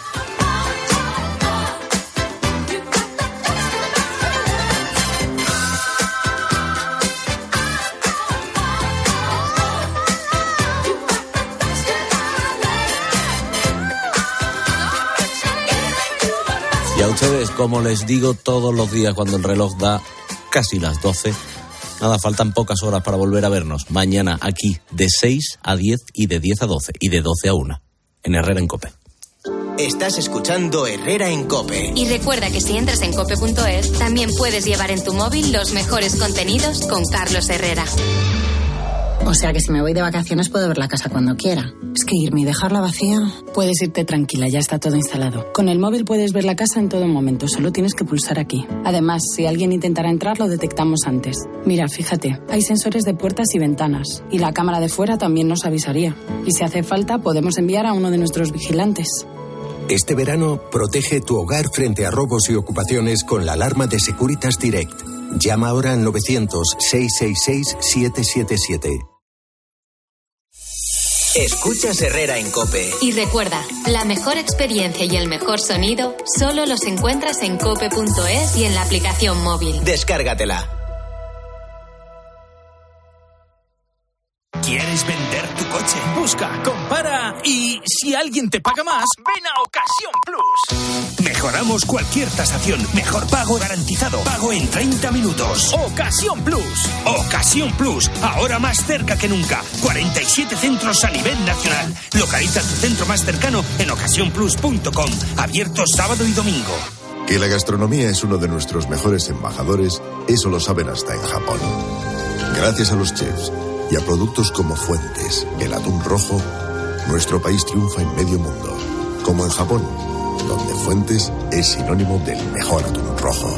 Y a ustedes, como les digo todos los días cuando el reloj da casi las doce, nada, faltan pocas horas para volver a vernos. Mañana aquí de seis a diez y de diez a doce y de doce a una en Herrera en COPE. Estás escuchando Herrera en COPE. Y recuerda que si entras en cope punto es, también puedes llevar en tu móvil los mejores contenidos con Carlos Herrera. O sea que si me voy de vacaciones puedo ver la casa cuando quiera. Es que irme y dejarla vacía... Puedes irte tranquila, ya está todo instalado. Con el móvil puedes ver la casa en todo momento, solo tienes que pulsar aquí. Además, si alguien intentara entrar, lo detectamos antes. Mira, fíjate, hay sensores de puertas y ventanas. Y la cámara de fuera también nos avisaría. Y si hace falta, podemos enviar a uno de nuestros vigilantes. Este verano, protege tu hogar frente a robos y ocupaciones con la alarma de Securitas Direct. Llama ahora al novecientos, seiscientos sesenta y seis, setecientos setenta y siete. Escuchas Herrera en COPE. Y recuerda, la mejor experiencia y el mejor sonido solo los encuentras en cope punto es y en la aplicación móvil. Descárgatela. ¿Quieres vender tu coche? Busca, compara y si alguien te paga más, ven a Ocasión Plus. Mejoramos cualquier tasación. Mejor pago garantizado. Pago en treinta minutos. Ocasión Plus. Ocasión Plus. Ahora más cerca que nunca. cuarenta y siete centros a nivel nacional. Localiza tu centro más cercano en ocasión plus punto com. Abierto sábado y domingo. Que la gastronomía es uno de nuestros mejores embajadores, eso lo saben hasta en Japón. Gracias a los chefs y a productos como Fuentes, el atún rojo, nuestro país triunfa en medio mundo. Como en Japón, donde Fuentes es sinónimo del mejor atún rojo.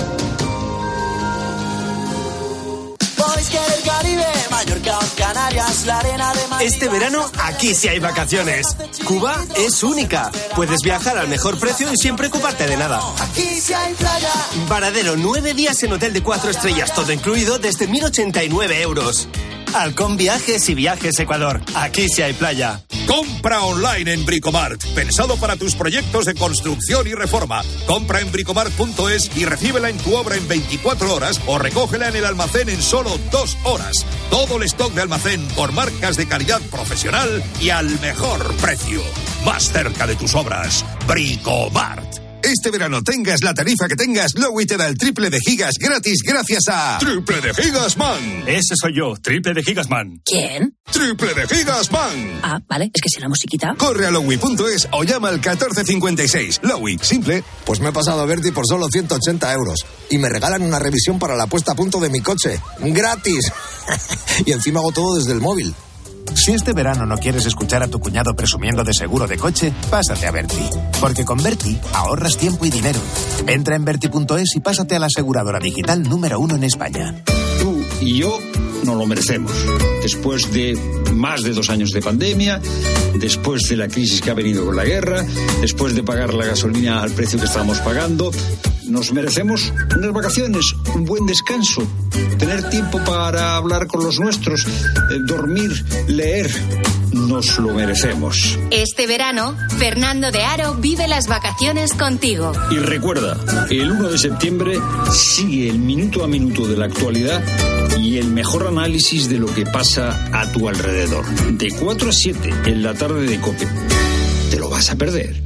Este verano, aquí sí hay vacaciones. Cuba es única. Puedes viajar al mejor precio y sin preocuparte de nada. Aquí sí hay playa. Varadero, nueve días en hotel de cuatro estrellas, todo incluido desde mil ochenta y nueve euros. Halcón Viajes y Viajes Ecuador. Aquí sí hay playa. Compra online en Bricomart. Pensado para tus proyectos de construcción y reforma. Compra en bricomart punto es y recíbela en tu obra en veinticuatro horas o recógela en el almacén en solo dos horas. Todo el stock de almacén por marcas de calidad profesional y al mejor precio. Más cerca de tus obras. Bricomart. Este verano tengas la tarifa que tengas, Lowy te da el triple de gigas gratis gracias a... ¡Triple de Gigas Man! Ese soy yo, Triple de Gigas Man. ¿Quién? ¡Triple de Gigas Man! Ah, vale, es que si la musiquita... Corre a lowy punto es o llama al catorce cincuenta y seis. Lowy, simple. Pues me he pasado a Berti por solo ciento ochenta euros. Y me regalan una revisión para la puesta a punto de mi coche. ¡Gratis! Y encima hago todo desde el móvil. Si este verano no quieres escuchar a tu cuñado presumiendo de seguro de coche, pásate a Berti. Porque con Berti ahorras tiempo y dinero. Entra en berti punto es y pásate a la aseguradora digital número uno en España. Tú y yo nos lo merecemos. Después de más de dos años de pandemia, después de la crisis que ha venido con la guerra, después de pagar la gasolina al precio que estamos pagando, nos merecemos unas vacaciones, un buen descanso, tener tiempo para hablar con los nuestros, eh, dormir, leer. Nos lo merecemos. Este verano, Fernando de Aro vive las vacaciones contigo. Y recuerda, el uno de septiembre sigue el minuto a minuto de la actualidad y el mejor análisis de lo que pasa a tu alrededor. De cuatro a siete en la tarde de COPE. ¿Te lo vas a perder?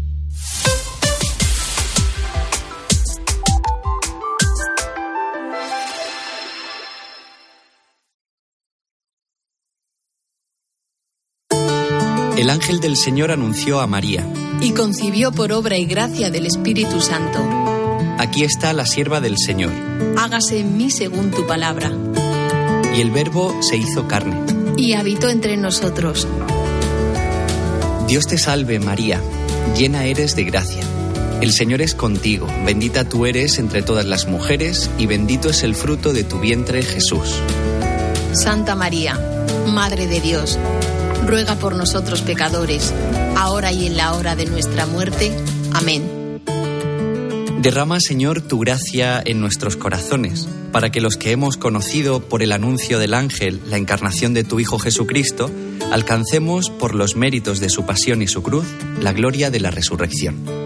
El ángel del Señor anunció a María. Y concibió por obra y gracia del Espíritu Santo. Aquí está la sierva del Señor. Hágase en mí según tu palabra. Y el Verbo se hizo carne. Y habitó entre nosotros. Dios te salve, María, llena eres de gracia. El Señor es contigo, bendita tú eres entre todas las mujeres, y bendito es el fruto de tu vientre, Jesús. Santa María, Madre de Dios, ruega por nosotros pecadores, ahora y en la hora de nuestra muerte. Amén. Derrama, Señor, tu gracia en nuestros corazones, para que los que hemos conocido por el anuncio del ángel la encarnación de tu Hijo Jesucristo, alcancemos, por los méritos de su pasión y su cruz, la gloria de la resurrección.